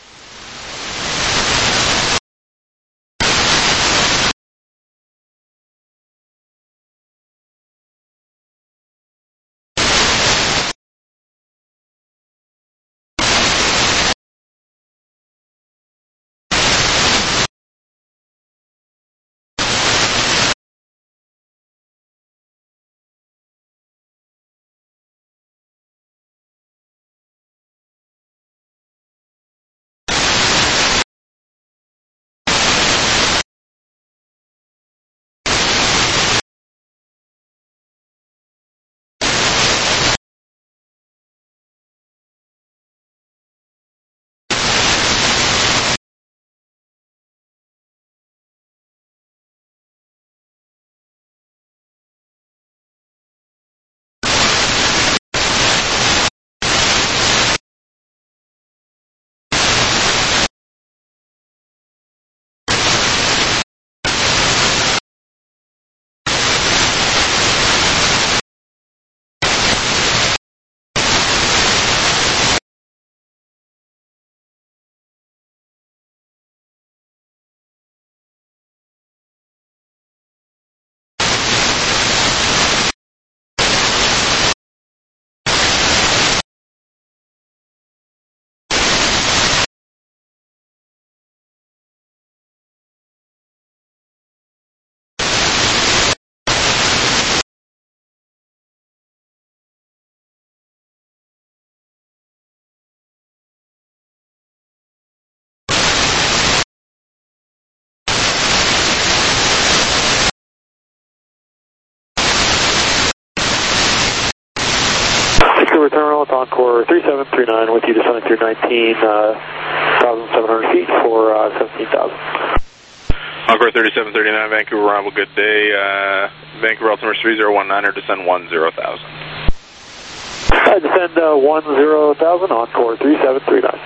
Speaker 6: Vancouver Terminal, it's Encore three seven three nine with you descending through nineteen thousand seven hundred feet for uh, seventeen thousand.
Speaker 9: Encore thirty-seven thirty-nine, Vancouver Arrival, good day. Uh, Vancouver altimeter three zero one niner, descend one zero thousand.
Speaker 6: I descend uh, one zero thousand, Encore three seven three nine.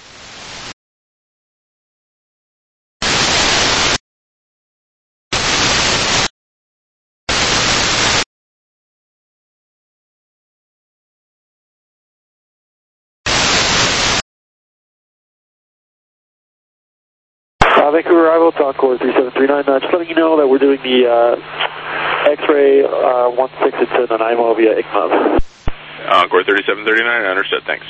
Speaker 6: Uh, Vancouver Arrival, it's Encore three seven three nine. Uh, just letting you know that we're doing the uh, X-ray uh, one six to Nanaimo via I C M O V.
Speaker 9: Encore thirty-seven thirty-nine, understood, thanks.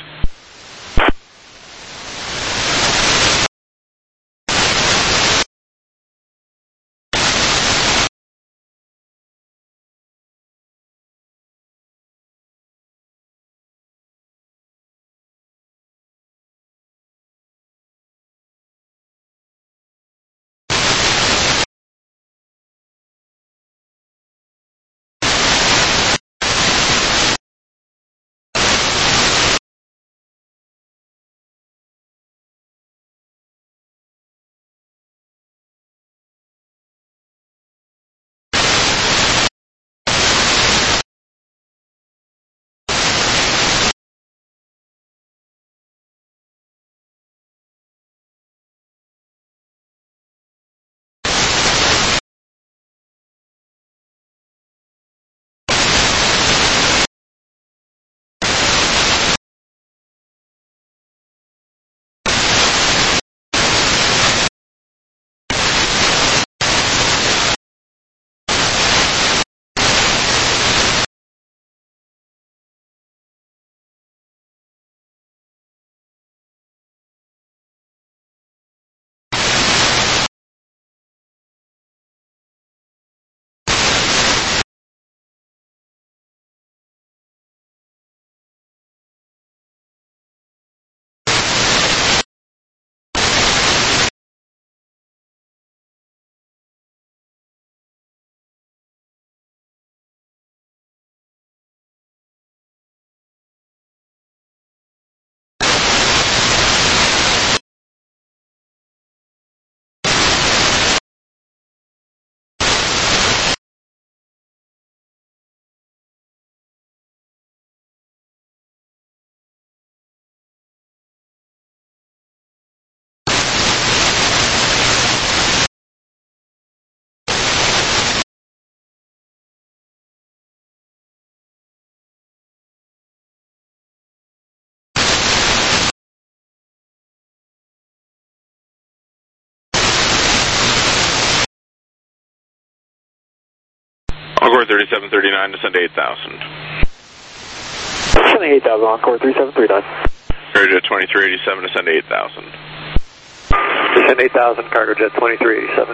Speaker 9: Encore thirty-seven thirty-nine, descend to eight thousand.
Speaker 6: Descending eight thousand, Encore three seven three nine.
Speaker 9: Cargo Jet twenty-three eighty-seven, descend to eight thousand.
Speaker 10: Descend eight thousand, Cargo Jet twenty-three eighty-seven.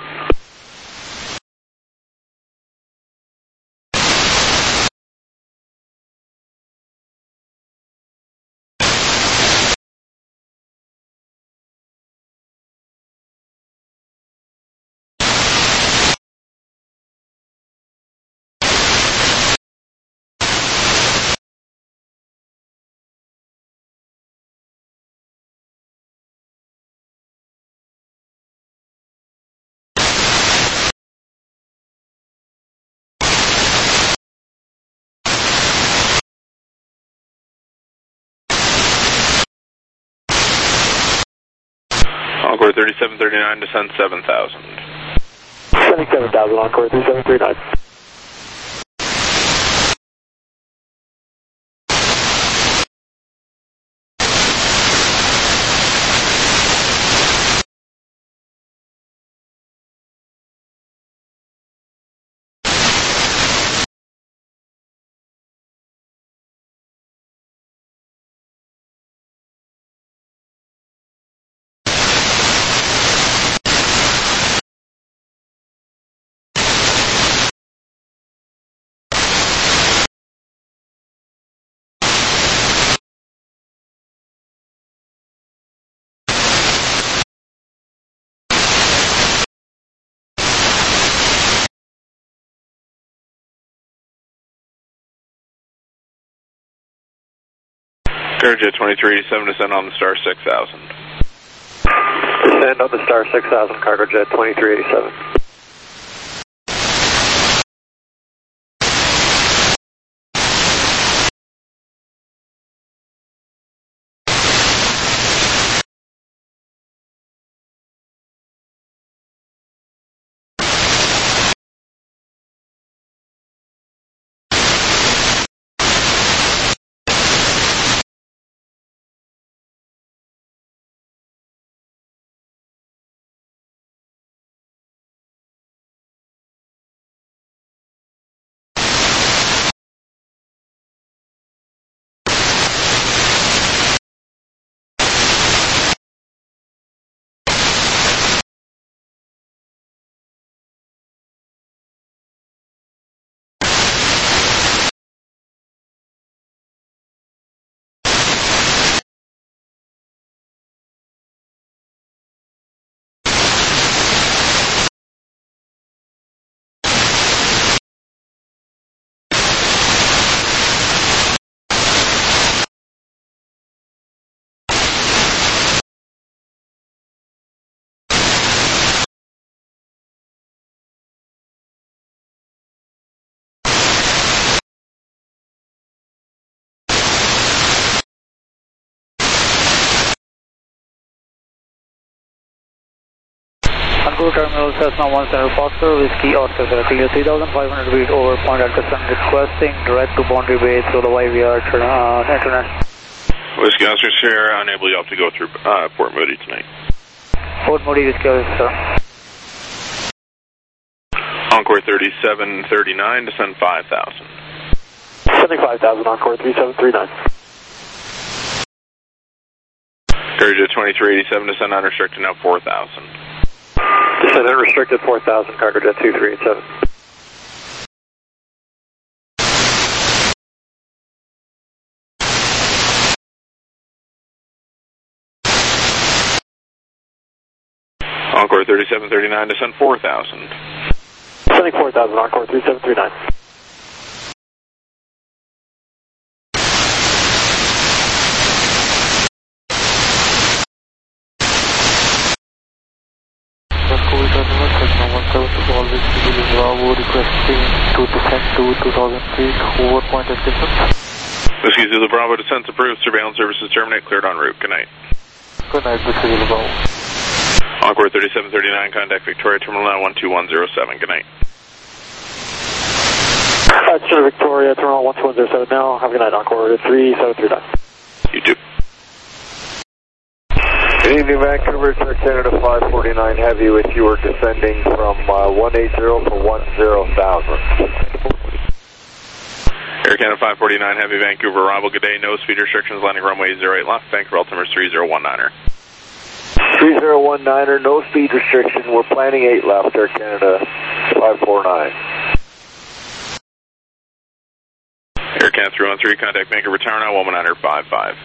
Speaker 9: Encore thirty-seven thirty-nine, descend seven thousand.
Speaker 6: Descending seven thousand, Encore three seven three nine.
Speaker 9: Cargo Jet twenty-three eighty-seven, descend on the Star six thousand.
Speaker 10: Descend on the Star six thousand, Cargo Jet twenty-three eighty-seven.
Speaker 5: Control Terminal Cessna one seven Foxtrot, Whiskey Oscar, clear three thousand five hundred feet over point Delta Sun, requesting direct to Boundary Bay through the Y V R uh, International.
Speaker 9: Whiskey Oscar Sierra, unable y'all to go through uh, Port Moody tonight.
Speaker 5: Port Moody, Whiskey Oscar, sir.
Speaker 9: Encore thirty-seven thirty-nine, descend five thousand.
Speaker 6: Descending five thousand, Encore three seven three nine.
Speaker 9: Cargo Jet twenty-three eighty-seven, descend unrestricted now four thousand.
Speaker 10: Descend unrestricted four thousand, Cargo Jet two three eight seven.
Speaker 9: Encore thirty-seven thirty-nine, descend four thousand.
Speaker 6: Descending four thousand, Encore three seven three nine.
Speaker 5: Requesting to descend to two thousand feet over point at distance.
Speaker 9: Whiskey Zulu Bravo, descent approved. Surveillance services terminate. Cleared en route. Good night.
Speaker 5: Good night, Whiskey Zulu Bravo.
Speaker 9: Encore thirty-seven thirty-nine, contact Victoria Terminal nine one two one zero seven. Good night.
Speaker 6: That's uh, Victoria Terminal one two one zero seven now. Have a good night, Encore three seven three nine.
Speaker 9: You too.
Speaker 11: Good evening, Vancouver, Air Canada five forty-nine Heavy with you. We're descending from uh, one eighty for one zero thousand.
Speaker 9: Air Canada five forty-nine Heavy, Vancouver arrival, good day, no speed restrictions, landing runway zero eight left, Vancouver altimeter three zero one niner.
Speaker 11: three zero one niner, no speed restriction, we're planning eight left, Air Canada five forty-nine.
Speaker 9: Air Canada three one three, contact Vancouver Tower now, one one niner five five.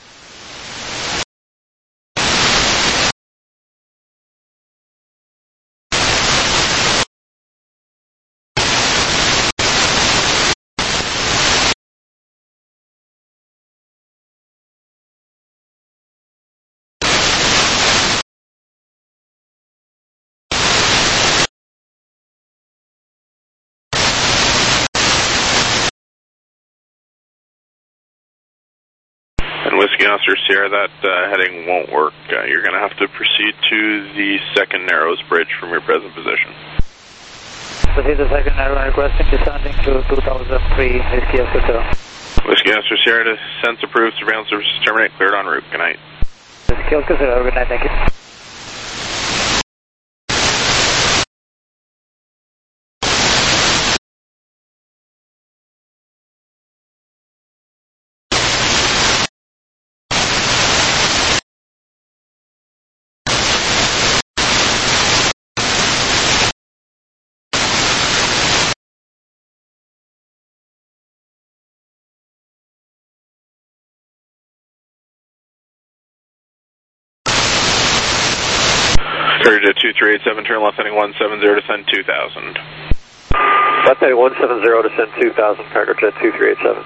Speaker 9: And Whiskey Officer Sierra, that uh, heading won't work. Uh, you're going to have to proceed to the second Narrows Bridge from your present position.
Speaker 5: Proceed to the second narrow, requesting descending to two thousand three, Whiskey Officer.
Speaker 9: Whiskey Officer Sierra, descent approved, surveillance services terminate, cleared en route. Good night.
Speaker 5: Whiskey Officer, good night, thank you.
Speaker 9: Courage at two three eight seven, turn left heading one seven zero, descend two thousand.
Speaker 10: Left heading one seven zero, descend two thousand, cargo jet two three eight seven.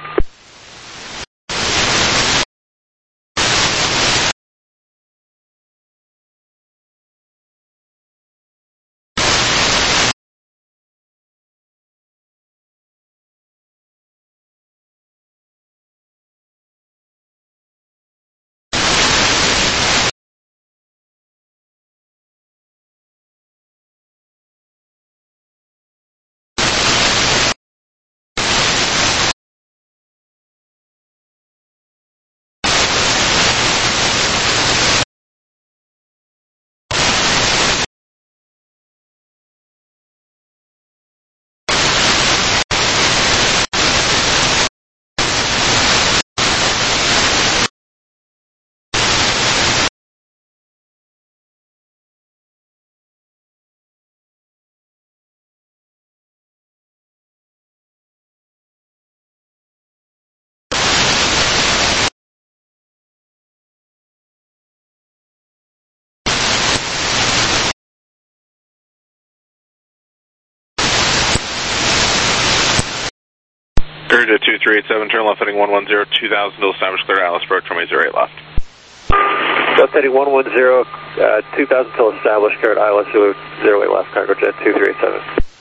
Speaker 9: Courage at two three eight seven, turn left heading one one zero, two thousand, to establish clear Atlas approach runway zero eight left.
Speaker 10: Left heading one one zero, uh, two thousand till established, cleared I L S zero eight left, cargo jet two three eight seven.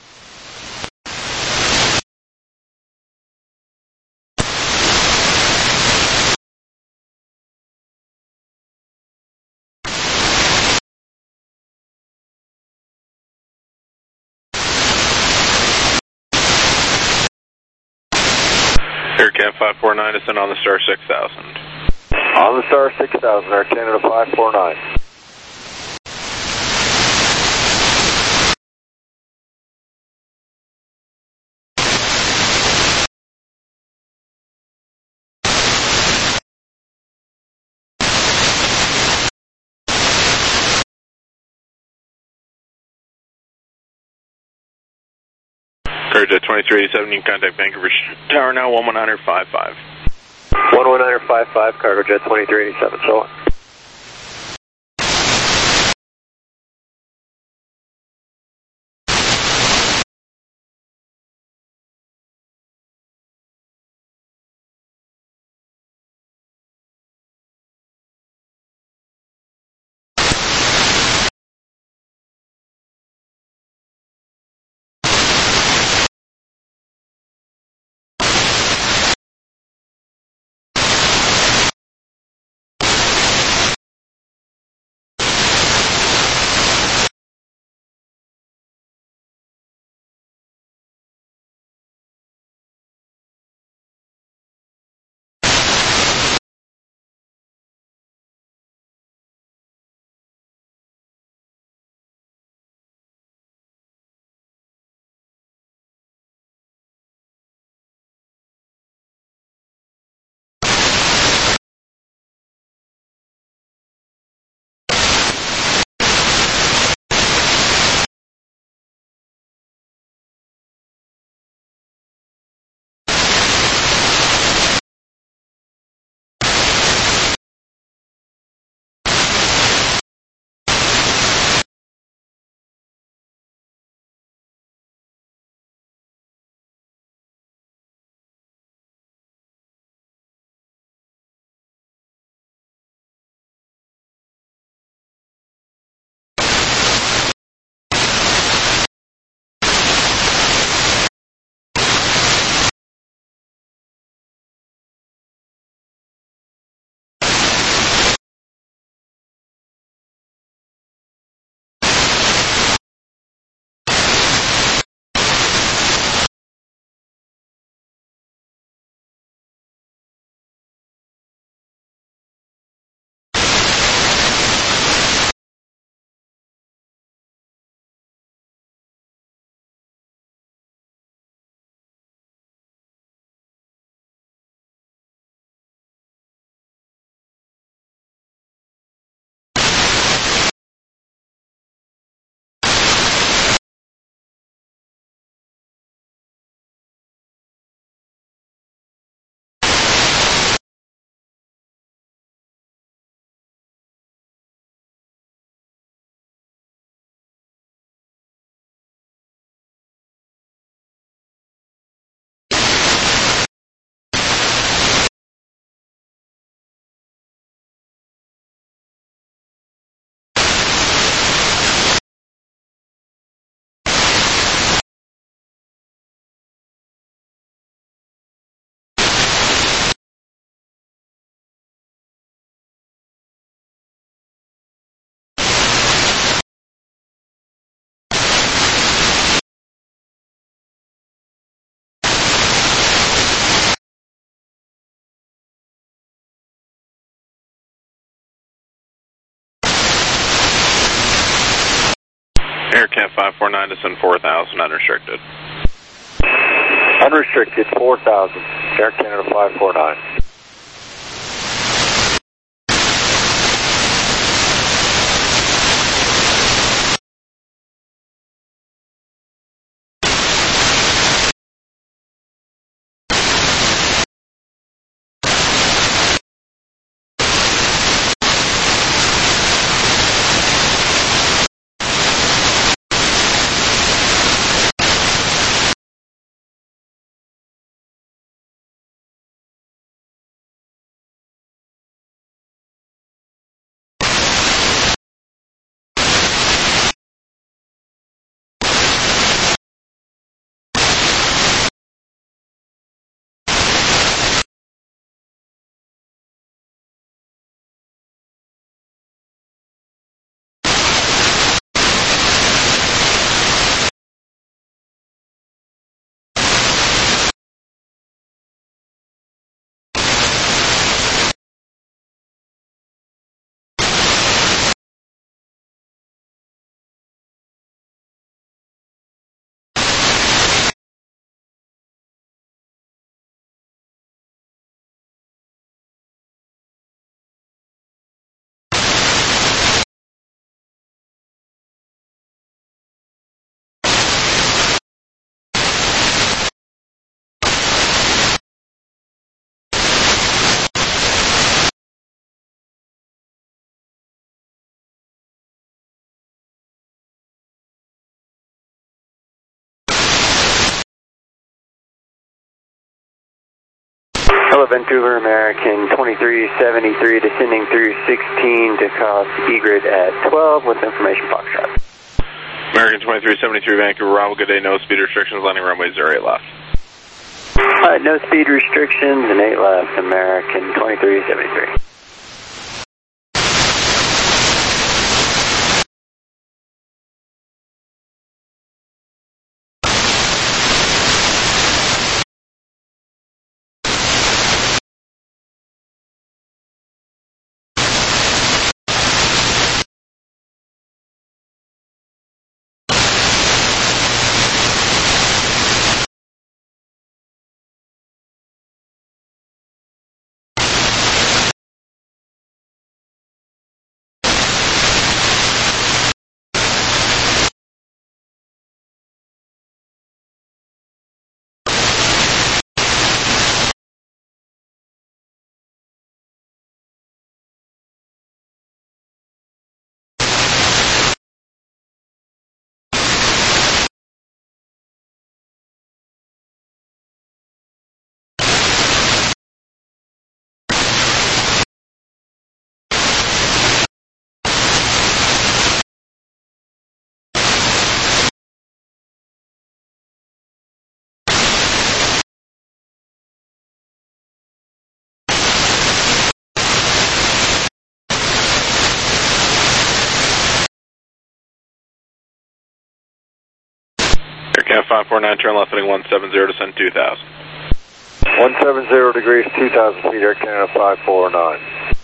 Speaker 9: Air Canada five four nine, descend on the Star six thousand.
Speaker 11: On the Star six thousand, Air Canada five four nine.
Speaker 9: Courage at twenty-three eighty-seven, you can contact Vancouver Tower now, one one niner five five.
Speaker 10: one one niner five five, cargo jet twenty-three eighty-seven, so on.
Speaker 9: AirCam five four nine, descend four thousand, unrestricted.
Speaker 11: Unrestricted, four thousand. Air Canada five four nine.
Speaker 12: Hello, Vancouver, American twenty-three seventy-three, descending through sixteen to cross E-grid at twelve with information Foxtrot.
Speaker 9: American twenty-three seventy-three, Vancouver, Bravo, good day, no speed restrictions, landing runway zero eight left.
Speaker 12: Uh, no speed restrictions and eight left, American twenty-three seventy-three.
Speaker 9: AirCam five four nine, turn left heading one seven zero, descend two thousand.
Speaker 11: one seven zero degrees, two thousand feet, Air Canada five four nine.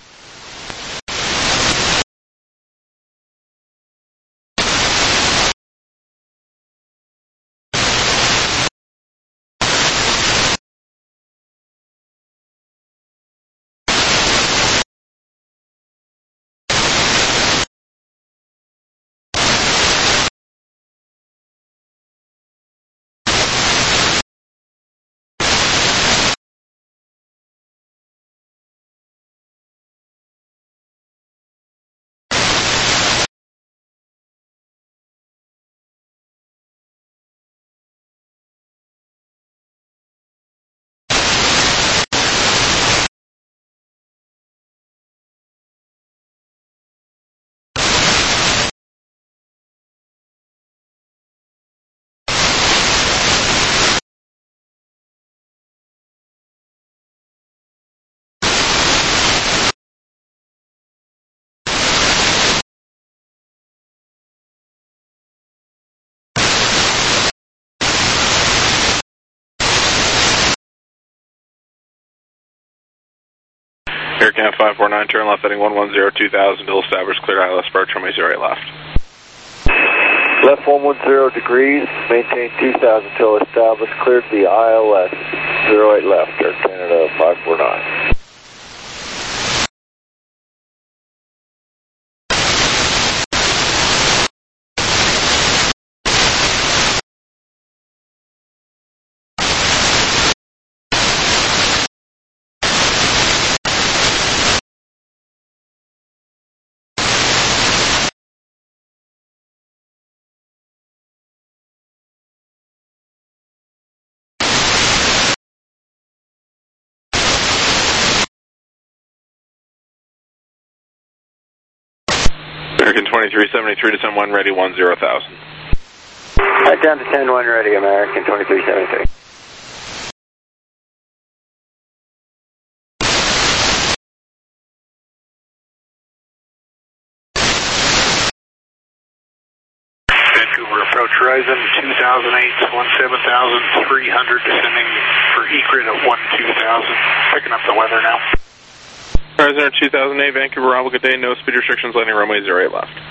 Speaker 9: AirCam five four nine, turn left heading one one zero, two thousand, till established, clear I L S approach, runway zero eight left.
Speaker 11: Left one one zero degrees, maintain two thousand till established, cleared the I L S, zero eight left, Air Canada five four nine.
Speaker 9: American twenty-three seventy-three, descend one ready, one zero thousand.
Speaker 12: Uh, down to ten one ready, American twenty-three seventy-three.
Speaker 2: Vancouver approach horizon two thousand eight, one seven thousand three hundred, descending for egrid at one two thousand. Picking up the weather now.
Speaker 9: Horizon two thousand eight, Vancouver, Bravo, good day, no speed restrictions, landing runway zero eight left.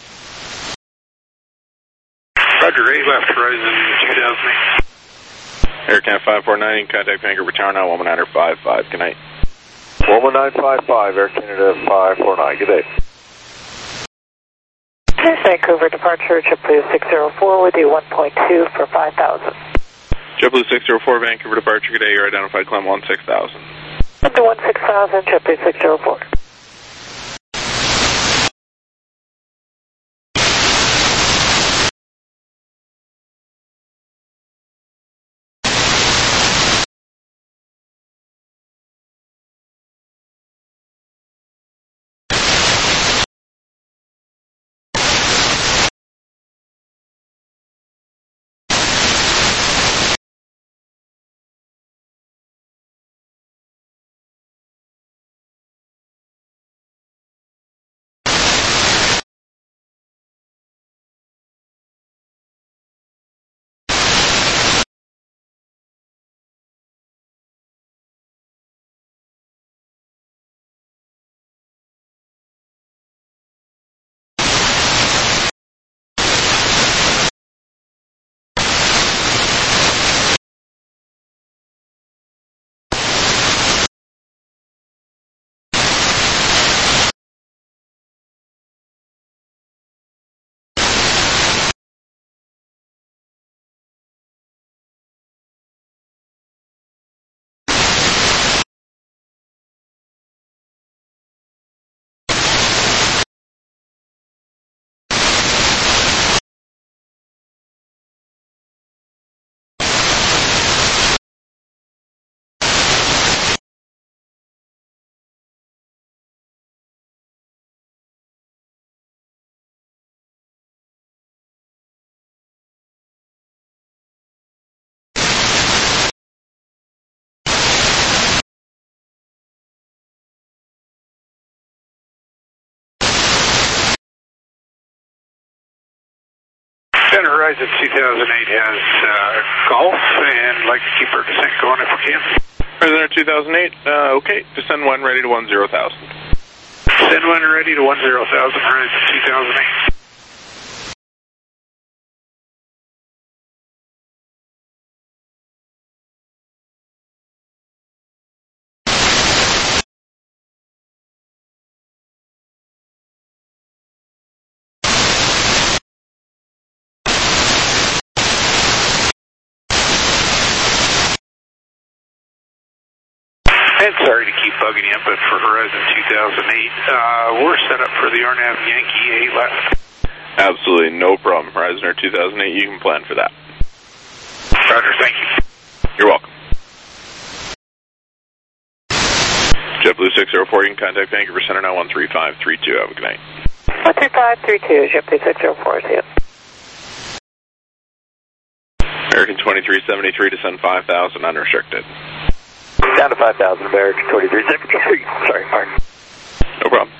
Speaker 2: Roger, eight left, horizon two thousand eight.
Speaker 9: Air Canada five four nine, contact Vancouver Tower now, one nine five five, good night.
Speaker 11: one nine five five, Air Canada five four nine, good day.
Speaker 8: Vancouver departure, JetBlue six zero four with you one point two for five thousand.
Speaker 9: JetBlue six zero four, Vancouver departure, good day, your identified climb one six thousand.
Speaker 8: Up to one six thousand, JetBlue six zero four.
Speaker 2: Center Horizon two thousand eight has uh, Golf, and like to keep our descent going if we can.
Speaker 9: Horizon two thousand eight, uh, okay, descend one ready to one zero thousand.
Speaker 2: Descend one ready to one zero thousand, Horizon two thousand eight. And sorry to keep bugging you, but for Horizon two thousand eight, uh, we're set up for the R N A V Yankee eight left.
Speaker 9: Absolutely no problem. Horizon Air two thousand eight, you can plan for that.
Speaker 2: Roger, thank you.
Speaker 9: You're welcome. JetBlue six zero four, you can contact Vancouver Center now one three five three two. Have a good night.
Speaker 8: one three five three two, JetBlue six zero four, see you.
Speaker 9: American twenty-three seventy-three, descend five thousand, unrestricted.
Speaker 12: Down to five thousand, American twenty-three seventy-three. Sorry, pardon.
Speaker 9: No problem.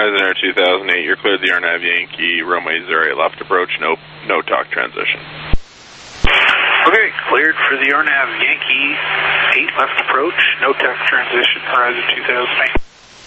Speaker 9: Horizon Air two thousand eight, you're cleared the R N A V Yankee, runway zero eight left approach, no no talk transition.
Speaker 13: Okay, cleared for the R N A V Yankee, eight left approach, no talk transition, Horizon two thousand eight.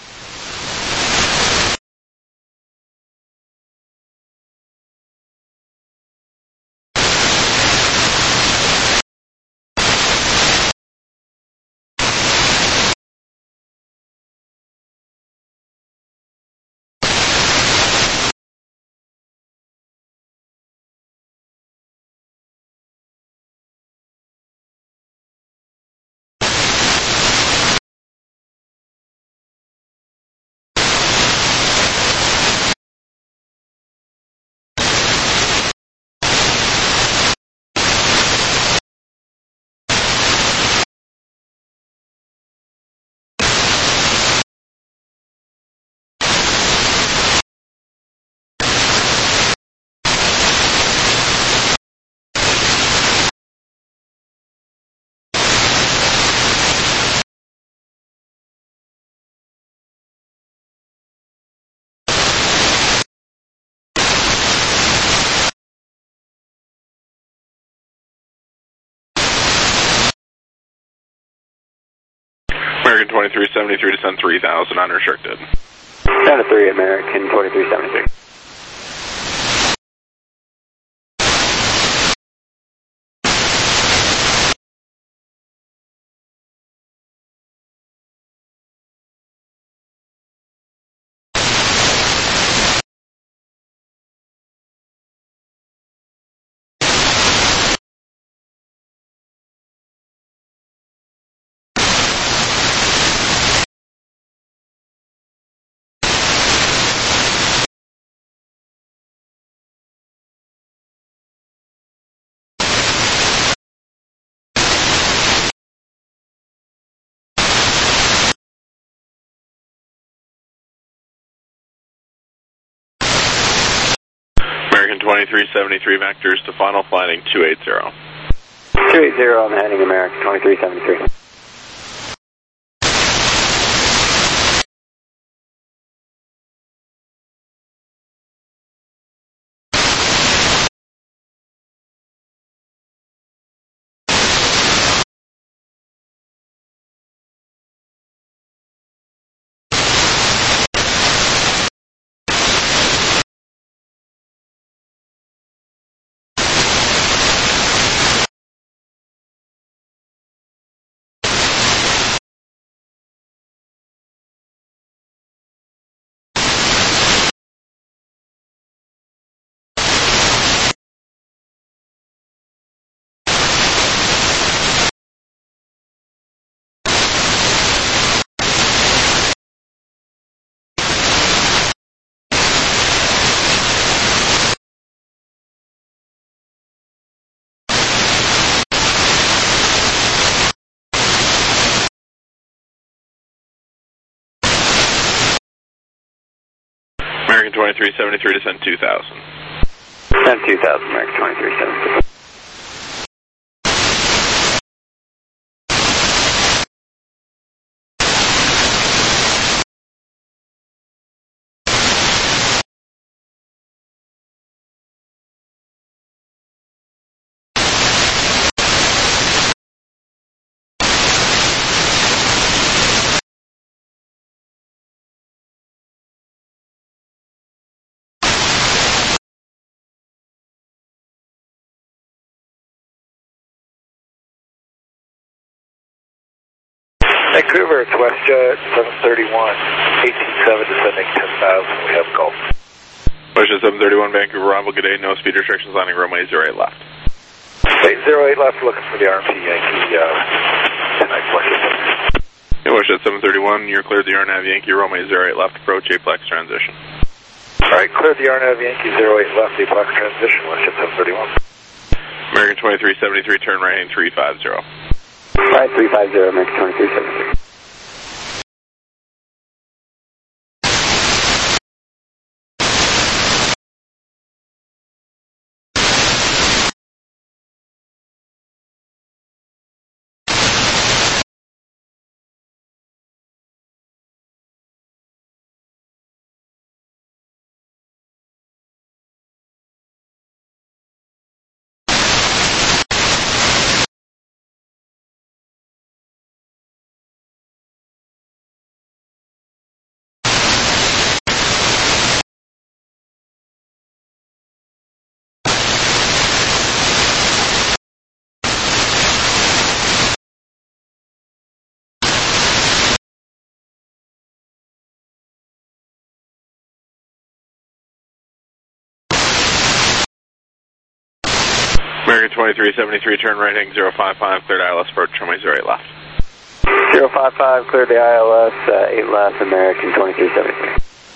Speaker 9: American twenty-three seventy-three, descend three thousand, unrestricted.
Speaker 12: Down to three, American twenty-three seventy-three.
Speaker 9: American twenty-three seventy-three, vectors to final flighting two eighty.
Speaker 12: two eighty, I'm heading American twenty-three seventy-three.
Speaker 9: American twenty-three seventy-three, descend two thousand.
Speaker 12: Descend two thousand, American twenty-three seventy-three.
Speaker 11: Vancouver, it's WestJet, seven thirty-one, eighteen seven, descending ten thousand, we have Gulf.
Speaker 9: WestJet seven thirty-one, Vancouver, arrival, good day, no speed restrictions, landing runway zero eight left.
Speaker 11: eight zero eight left, looking for the R M P Yankee, uh, ten nine flex.
Speaker 9: Yeah, WestJet seven thirty-one, you're cleared the R N A V Yankee, runway zero eight left, approach, Aplex transition.
Speaker 11: Alright, cleared the R N A V Yankee, zero eight left, Aplex transition, WestJet seven thirty-one.
Speaker 9: American twenty-three seventy-three, turn right, heading three five zero.
Speaker 12: Alright, three five zero, American twenty-three seventy-three.
Speaker 9: American twenty-three seventy-three, turn right heading zero five five, cleared I L S approach, runway zero eight left.
Speaker 12: zero five five, cleared the I L S, uh, eight left, American twenty-three seventy-three.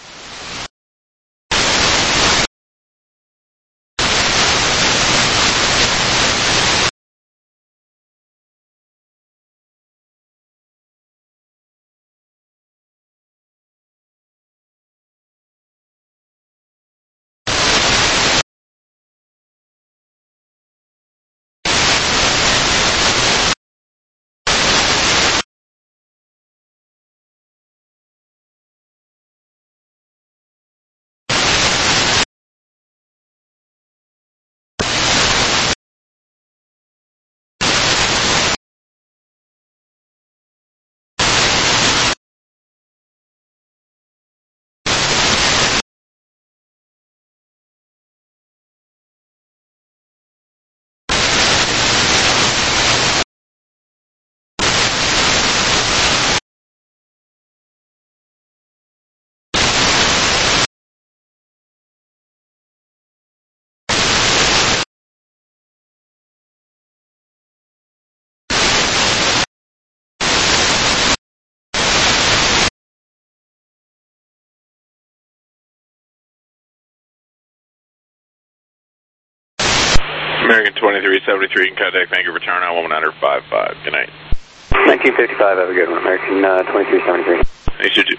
Speaker 9: American twenty-three seventy-three, can contact Vancouver Tower now, one nine five five. Good night.
Speaker 12: nineteen fifty-five, have a good one. American uh, twenty-three seventy-three.
Speaker 9: Thanks, you too.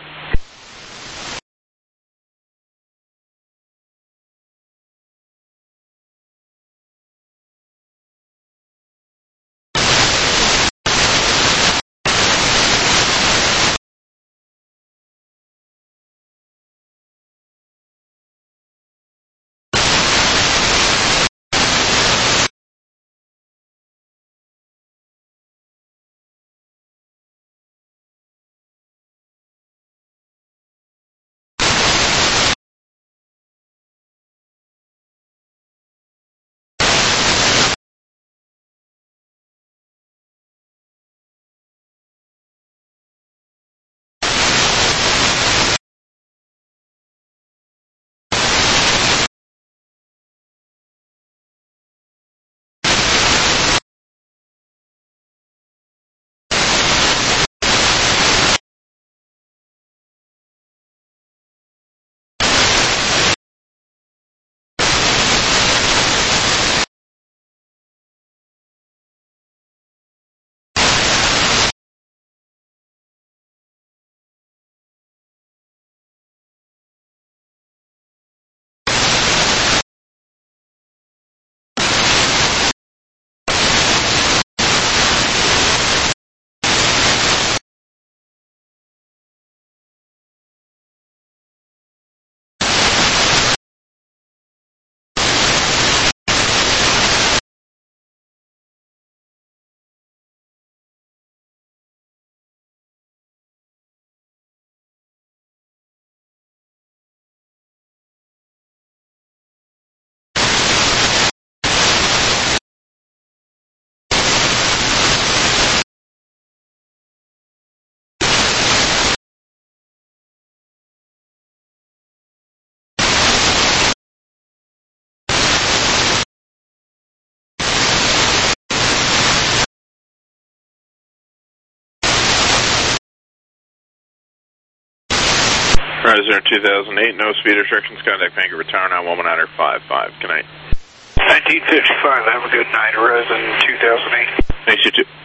Speaker 9: Horizon two thousand eight, no speed restrictions, contact Vancouver Tower now, one nine five five. Good night.
Speaker 13: nineteen fifty-five, have a good night, Horizon two thousand eight.
Speaker 9: Thanks, you too.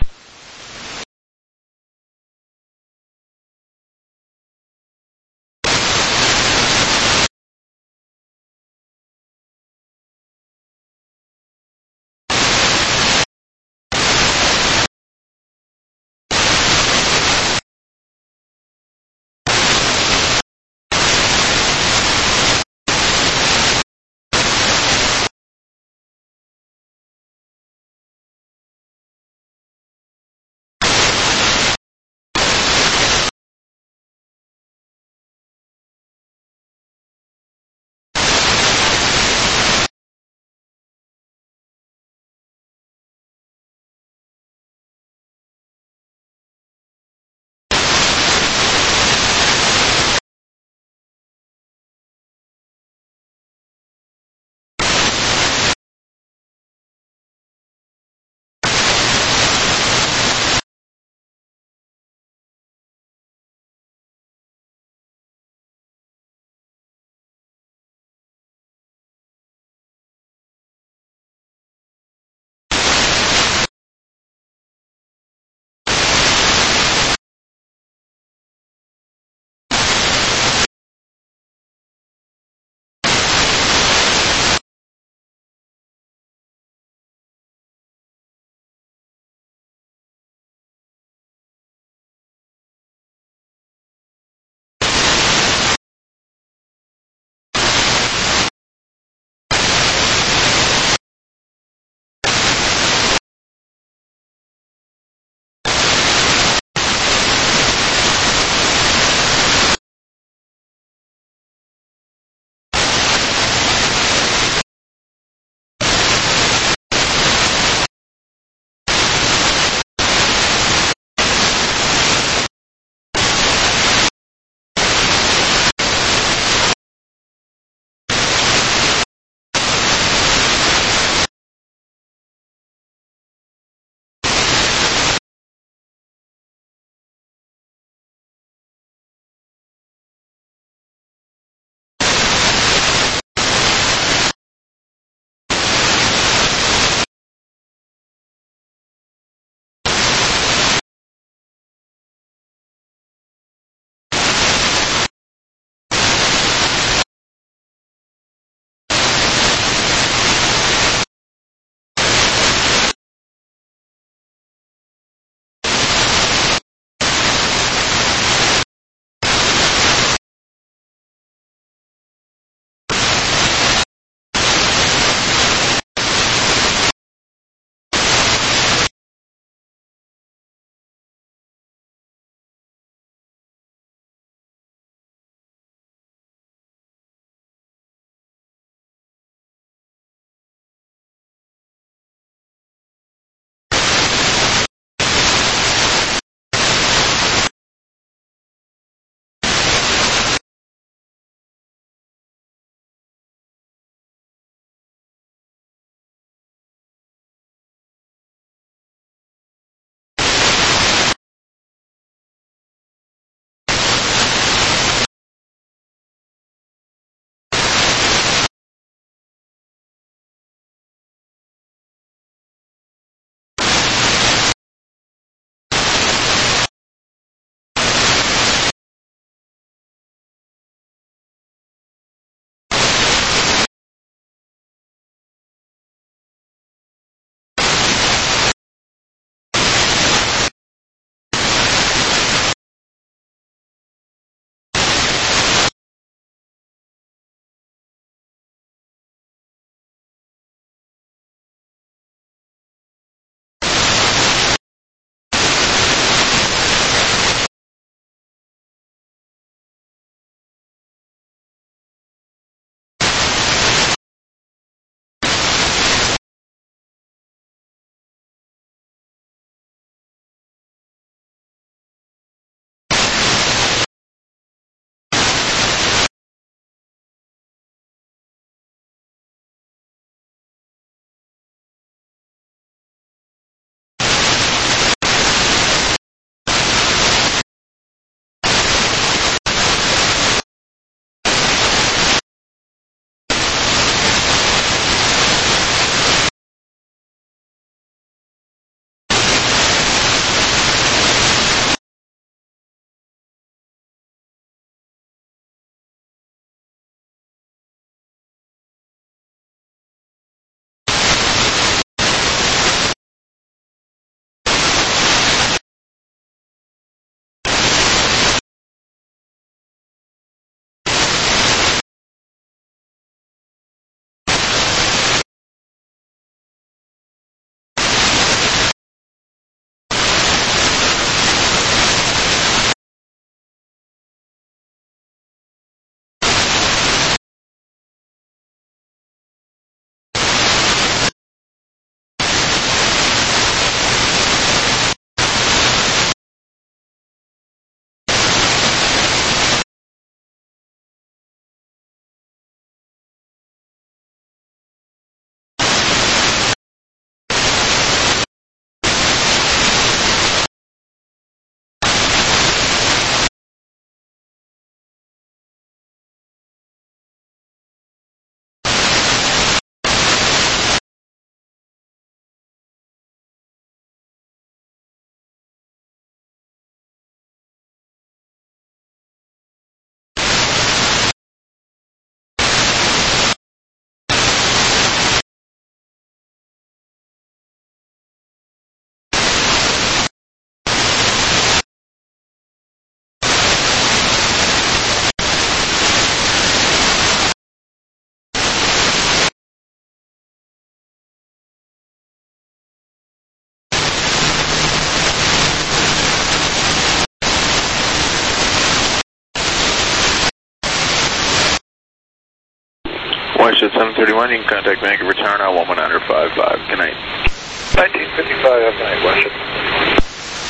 Speaker 9: Westjet seven thirty-one, you can contact Vancouver Tower now, one one nine five five. Good night.
Speaker 10: nineteen fifty-five F nine, Westjet.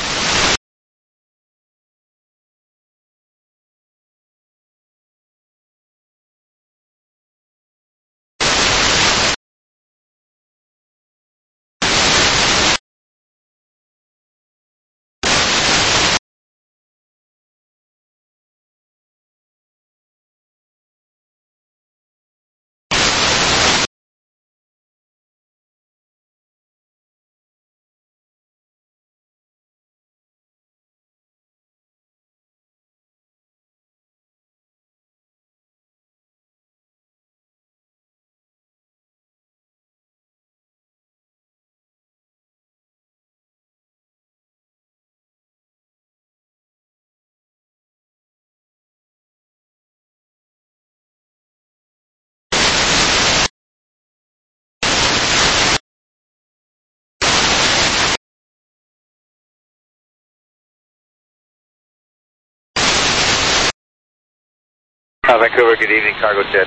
Speaker 10: Uh, Vancouver, good evening, Cargo Jet.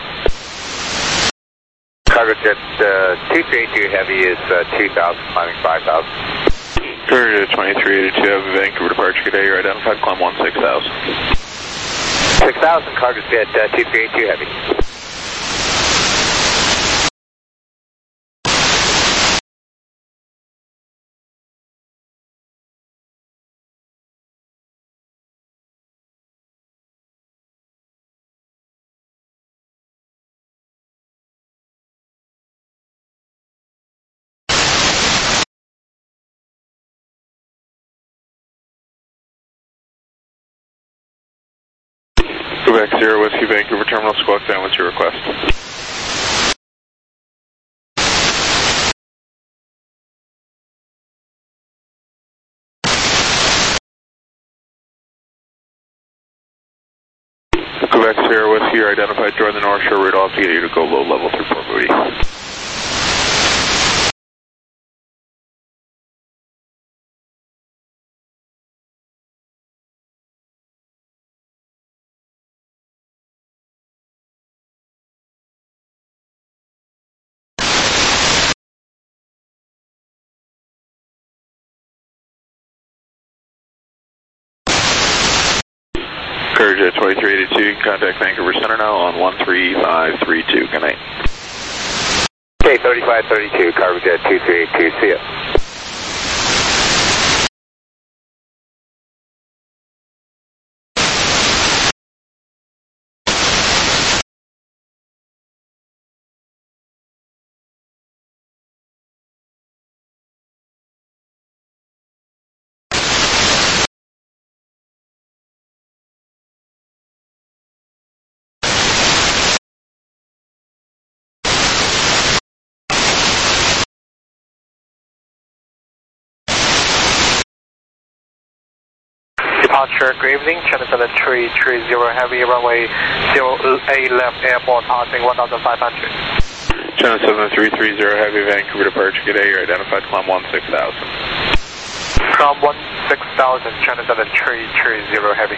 Speaker 10: Cargo Jet uh, two three eight two Heavy is uh, two thousand, climbing five thousand.
Speaker 9: Courier twenty-three eighty-two, Heavy, Vancouver departure, good day, you're identified, climb one six thousand.
Speaker 10: six thousand, Cargo Jet uh, two three eight two Heavy.
Speaker 9: Quebec Zero Whiskey, Vancouver Terminal, squawk down, what's your request? Quebec Zero Whiskey, you're identified, join the North Shore route, I'll have to get you to go low level through Port Moody. Courier twenty-three eighty-two, you can contact Vancouver Center now on one three five three two. Good night.
Speaker 10: Okay, thirty-five thirty-two, Cargo Jet two three eight two, see ya.
Speaker 14: Departure, good evening, Channel seven three three zero Heavy, runway zero eight left, airport passing one thousand five hundred.
Speaker 9: Channel seven three three zero Heavy, Vancouver departure, good day, you're identified, climb one six thousand.
Speaker 14: Climb one six thousand, Channel seven three three zero Heavy.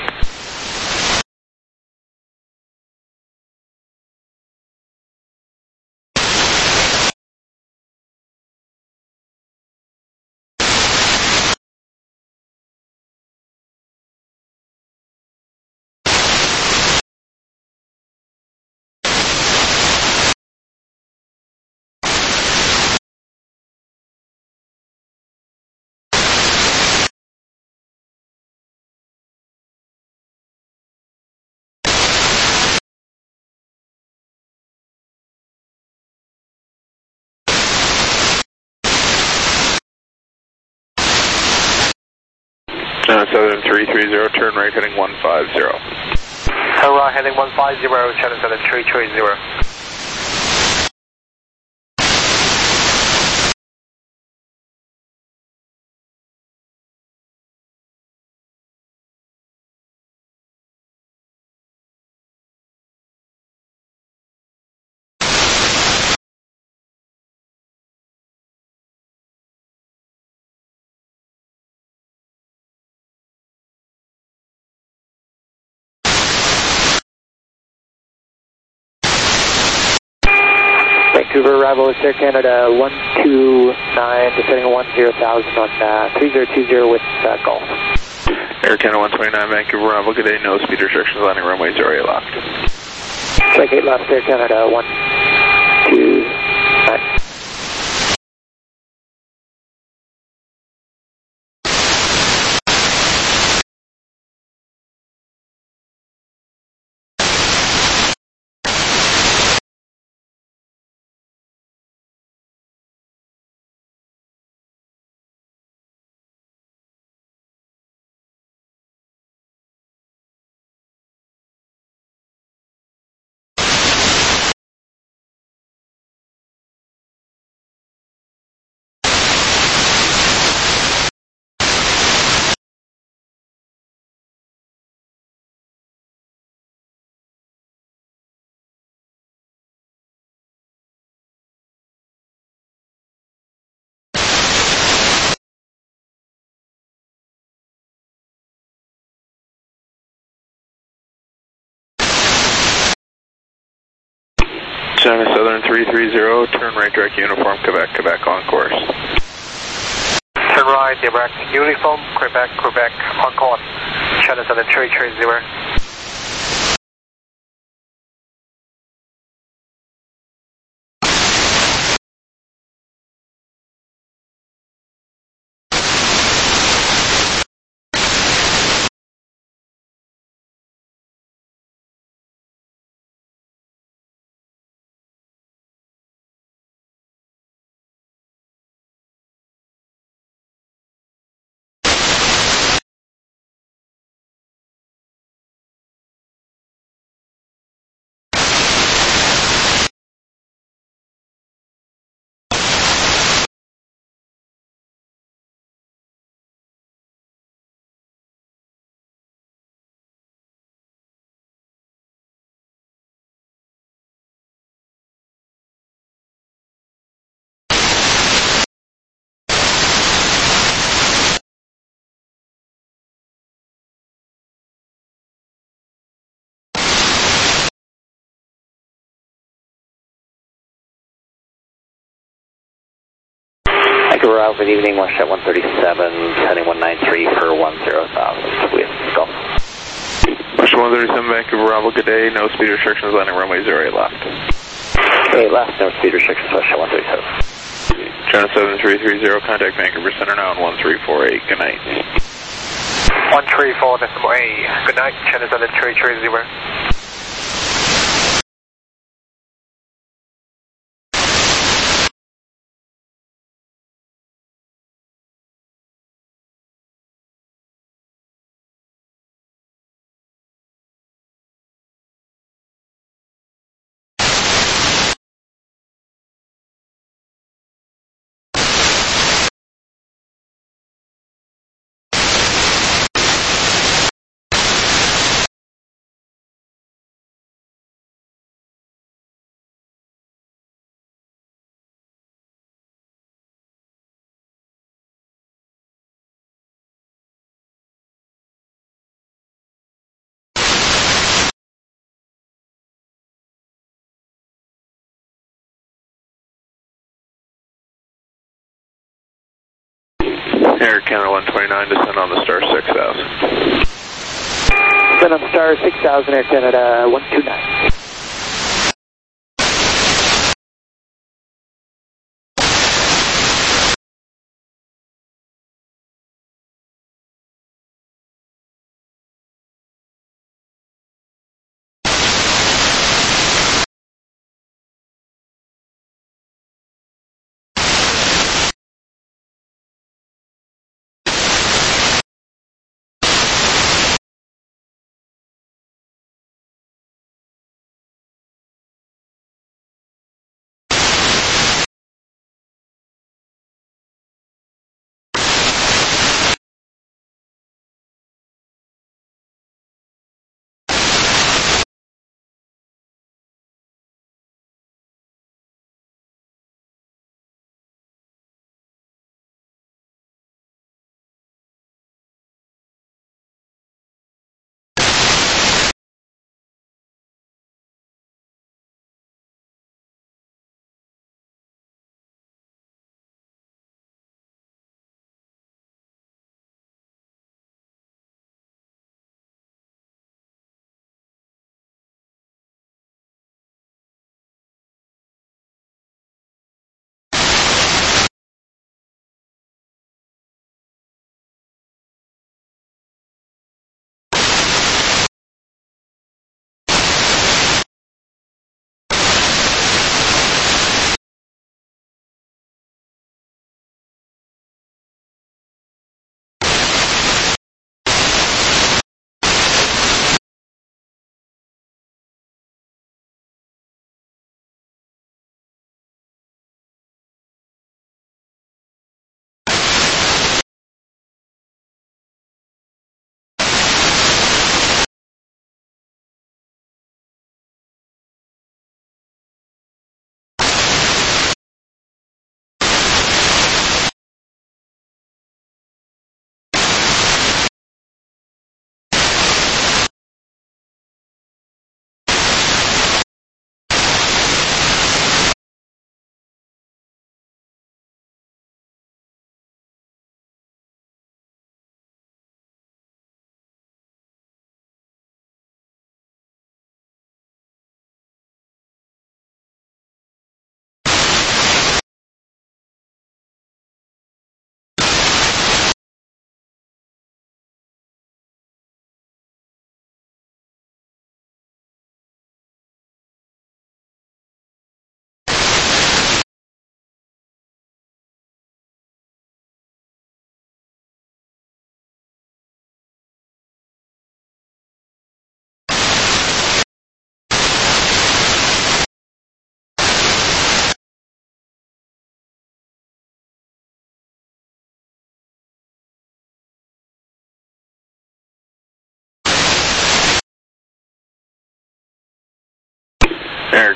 Speaker 9: Channel seven three three zero, turn right heading one five zero.
Speaker 14: Turn right heading one five zero, Channel seven three three zero.
Speaker 5: Vancouver, arrival is Air Canada one two nine, descending one zero thousand on uh, three zero two zero with uh, Golf.
Speaker 9: Air Canada one twenty-nine, Vancouver, arrival, good day, no speed restrictions, landing runway zero eight left.
Speaker 5: Check eight left, Air Canada one two nine.
Speaker 9: China Southern three three zero, turn right direct uniform, Quebec, Quebec on course.
Speaker 14: Turn right direct uniform, Quebec, Quebec on course. China Southern three three zero.
Speaker 7: Vancouver, good evening, WestJet one thirty-seven, heading one nine three for one zero thousand with Golf.
Speaker 9: WestJet one thirty-seven, Vancouver, Bravo, good day, no speed restrictions, landing runway zero eight left.
Speaker 7: eight left, no speed restrictions, WestJet one thirty-seven.
Speaker 9: China Southern three three zero, contact Vancouver Center now on one three four eight, good night.
Speaker 14: one three four decimal eight, good night, China Southern three three zero.
Speaker 9: Air Canada one twenty-nine, descend on the Star six thousand.
Speaker 5: Descend on Star six thousand, Air Canada one two nine.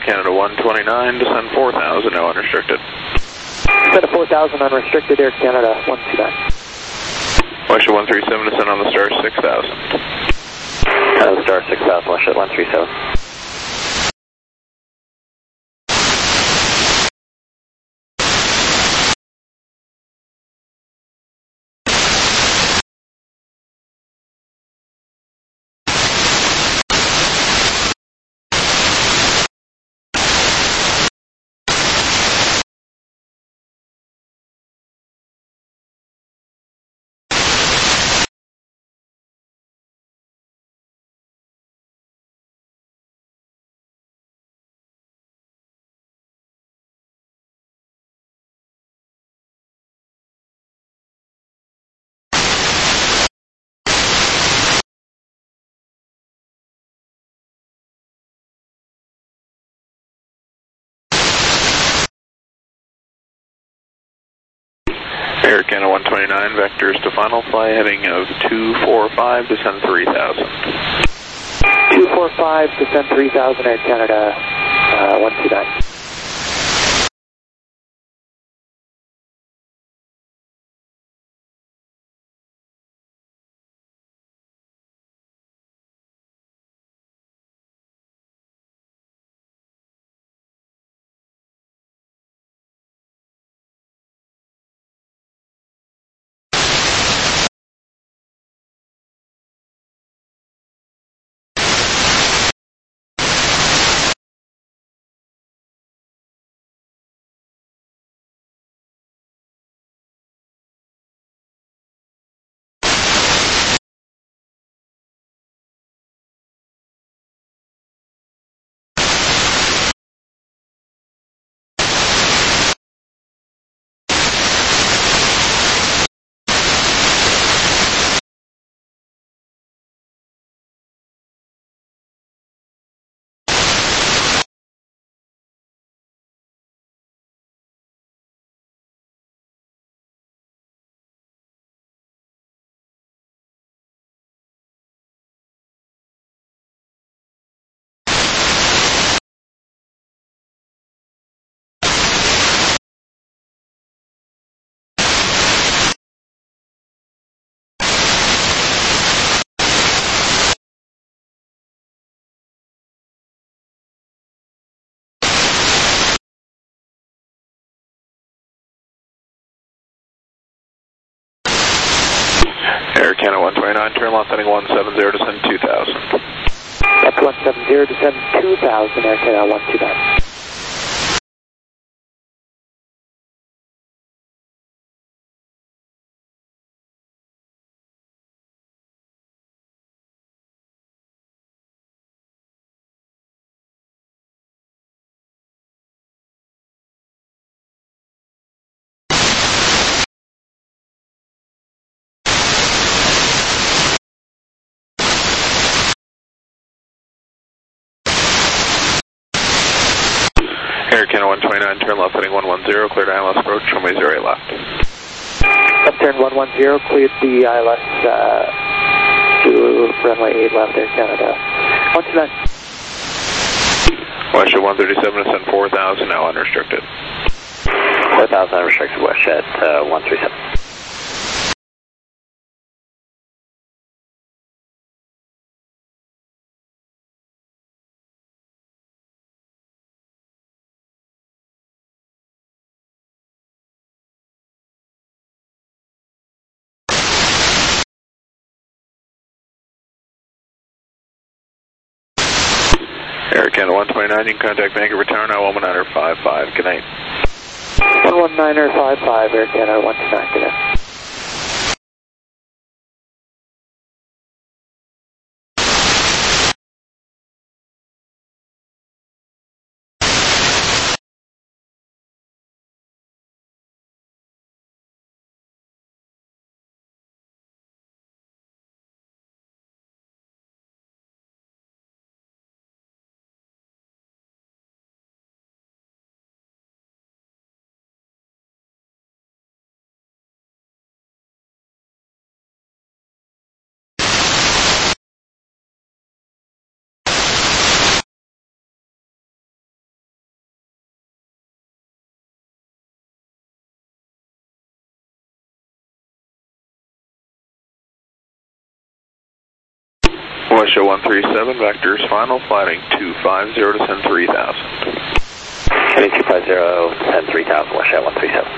Speaker 9: Canada one twenty-nine, descend four thousand, now unrestricted.
Speaker 6: Descend to four thousand, unrestricted, Air Canada one two nine.
Speaker 9: Westjet one three seven, descend on the star six thousand.
Speaker 7: Uh, star six thousand, Westjet one three seven.
Speaker 9: Air Canada one twenty-nine, vectors to final fly heading of two four five, descend three thousand.
Speaker 6: two four five, descend three thousand, Air Canada uh, one two nine.
Speaker 9: Air Canada one twenty-nine, turn left heading one seven zero, descend two thousand.
Speaker 6: That's one seven zero, descend two thousand, Air Canada one two nine.
Speaker 9: Air Canada one twenty-nine, turn left heading one one zero, cleared I L S approach, runway zero eight left.
Speaker 6: Left turn one one zero, cleared the I L S uh, to runway eight left, Air Canada one two nine.
Speaker 9: Westjet one thirty-seven, descend four thousand, now unrestricted.
Speaker 7: four thousand unrestricted, Westjet uh, one three seven.
Speaker 9: Air Canada one twenty-nine, you can contact Vancouver Tower now, one niner five five, good night.
Speaker 6: one niner five five, Air Canada one two nine, good night.
Speaker 9: West one three seven, vectors final, flighting two five zero, descend three thousand.
Speaker 7: Heading two five zero, descend three thousand, West one three seven.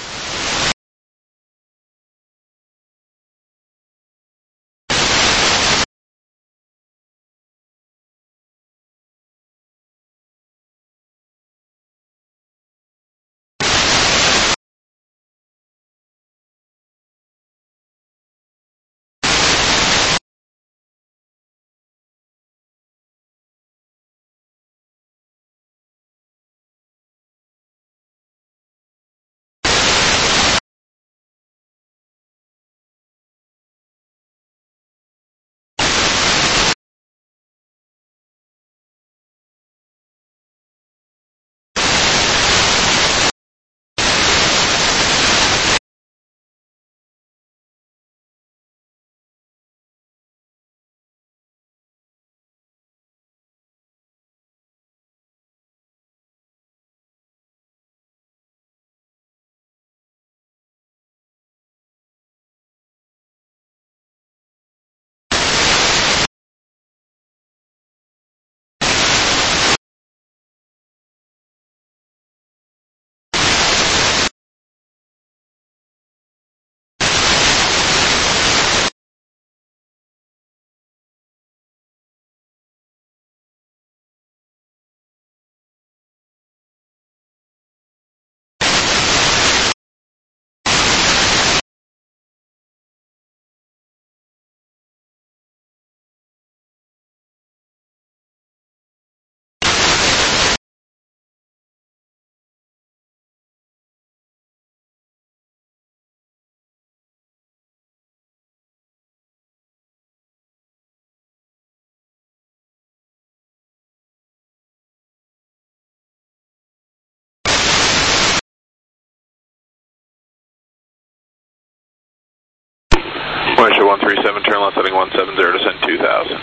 Speaker 9: West one three seven, turn left heading one seven zero, descend two thousand.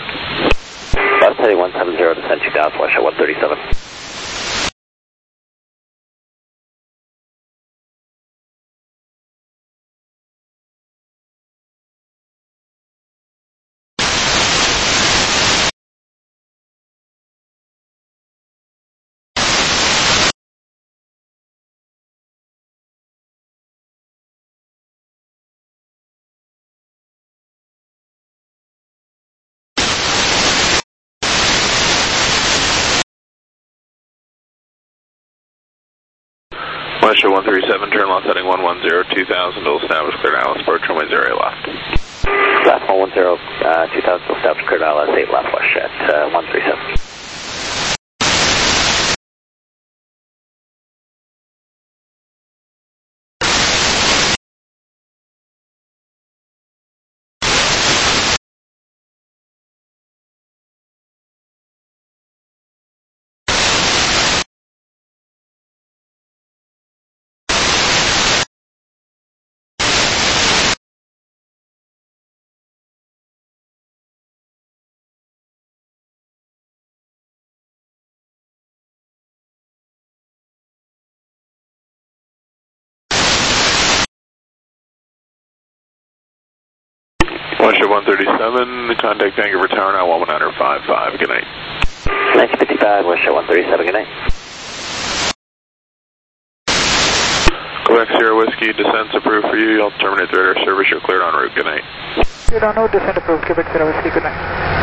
Speaker 7: Left heading one seven zero, descend two thousand, West one thirty seven.
Speaker 9: West one three seven, turn left heading one one zero, two thousand, will establish cleared I L S, approach runway zero eight left.
Speaker 7: Left one one zero, uh, two thousand, will establish cleared I L S eight left, West at uh, one three seven.
Speaker 9: West one thirty-seven, contact Vancouver Tower now one one zero five five, good night.
Speaker 7: nineteen fifty-five, West one thirty-seven, good night.
Speaker 9: Quebec Sierra Whiskey, descent's approved for you, you'll terminate the radar service, you're cleared en route, good night.
Speaker 5: Cleared en route, descent approved, Quebec Sierra Whiskey, good night.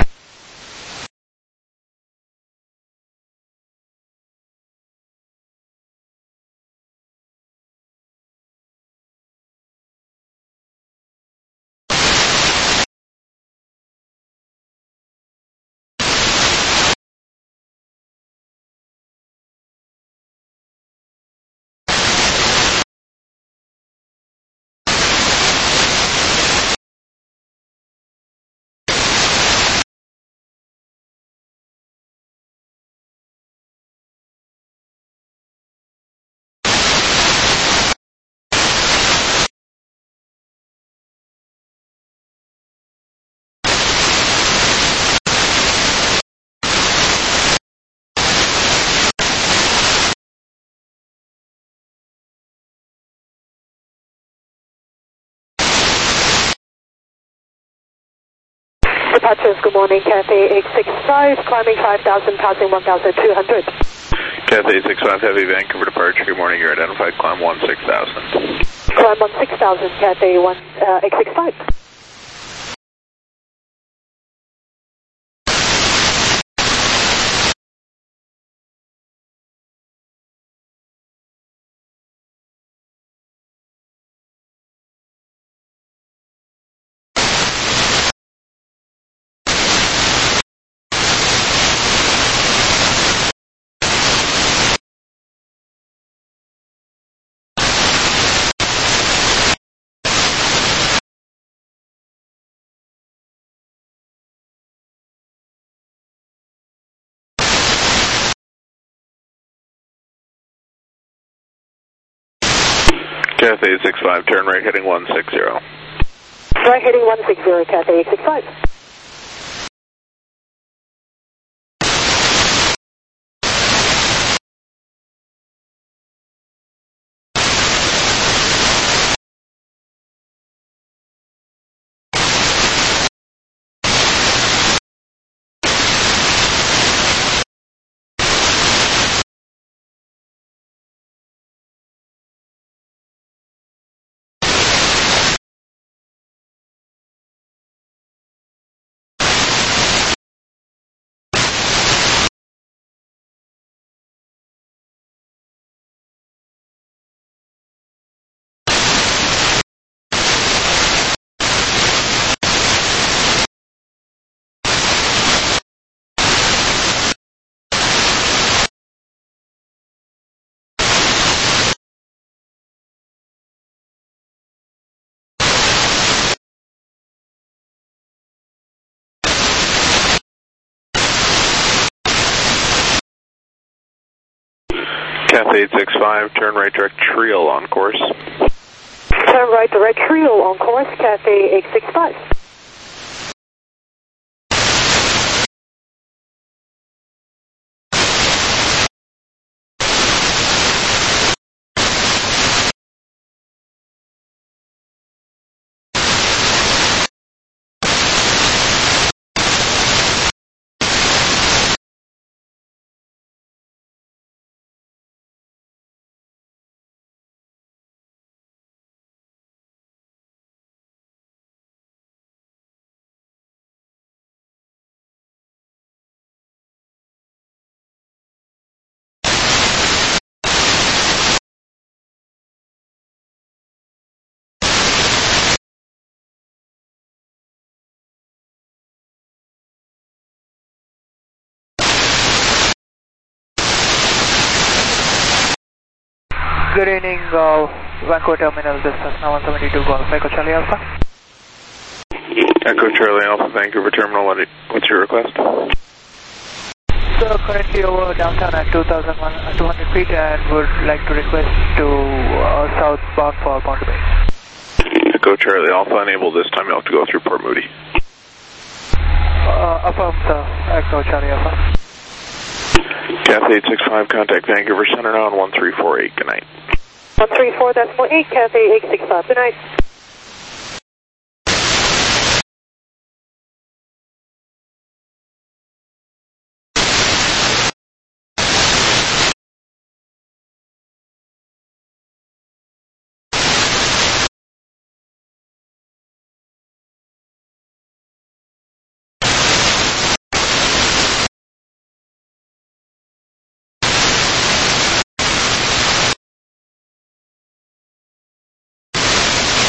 Speaker 8: departures, good morning, Cathay eight six five, climbing five thousand, passing one thousand two hundred.
Speaker 9: Cathay eight six five Heavy, Vancouver departure, good morning, you're identified, climb one six thousand.
Speaker 8: Climb one six thousand, Cathay one, uh, eight six five.
Speaker 9: Cathay eight six five, turn right heading one six zero.
Speaker 8: Right heading one six zero, Cathay eight six five.
Speaker 9: Cathay eight six five, turn right direct Trio on course.
Speaker 8: Turn right direct Trio on course, Cathay eight six five.
Speaker 5: Good evening, uh, Vancouver Terminal, this is now one seventy-two Golf, Echo Charlie Alpha.
Speaker 9: Echo Charlie Alpha, Vancouver Terminal, what, what's your request?
Speaker 5: So currently over downtown at two thousand two hundred feet and would like to request to uh, southbound for Bondi Bay.
Speaker 9: Echo Charlie Alpha, unable this time, you'll have to go through Port Moody.
Speaker 5: Uh, affirm, sir, Echo Charlie Alpha.
Speaker 9: Cathay eight six five, contact Vancouver Center now on one three four eight, good night.
Speaker 8: one three four decimal eight, Cathay eight six five, good night.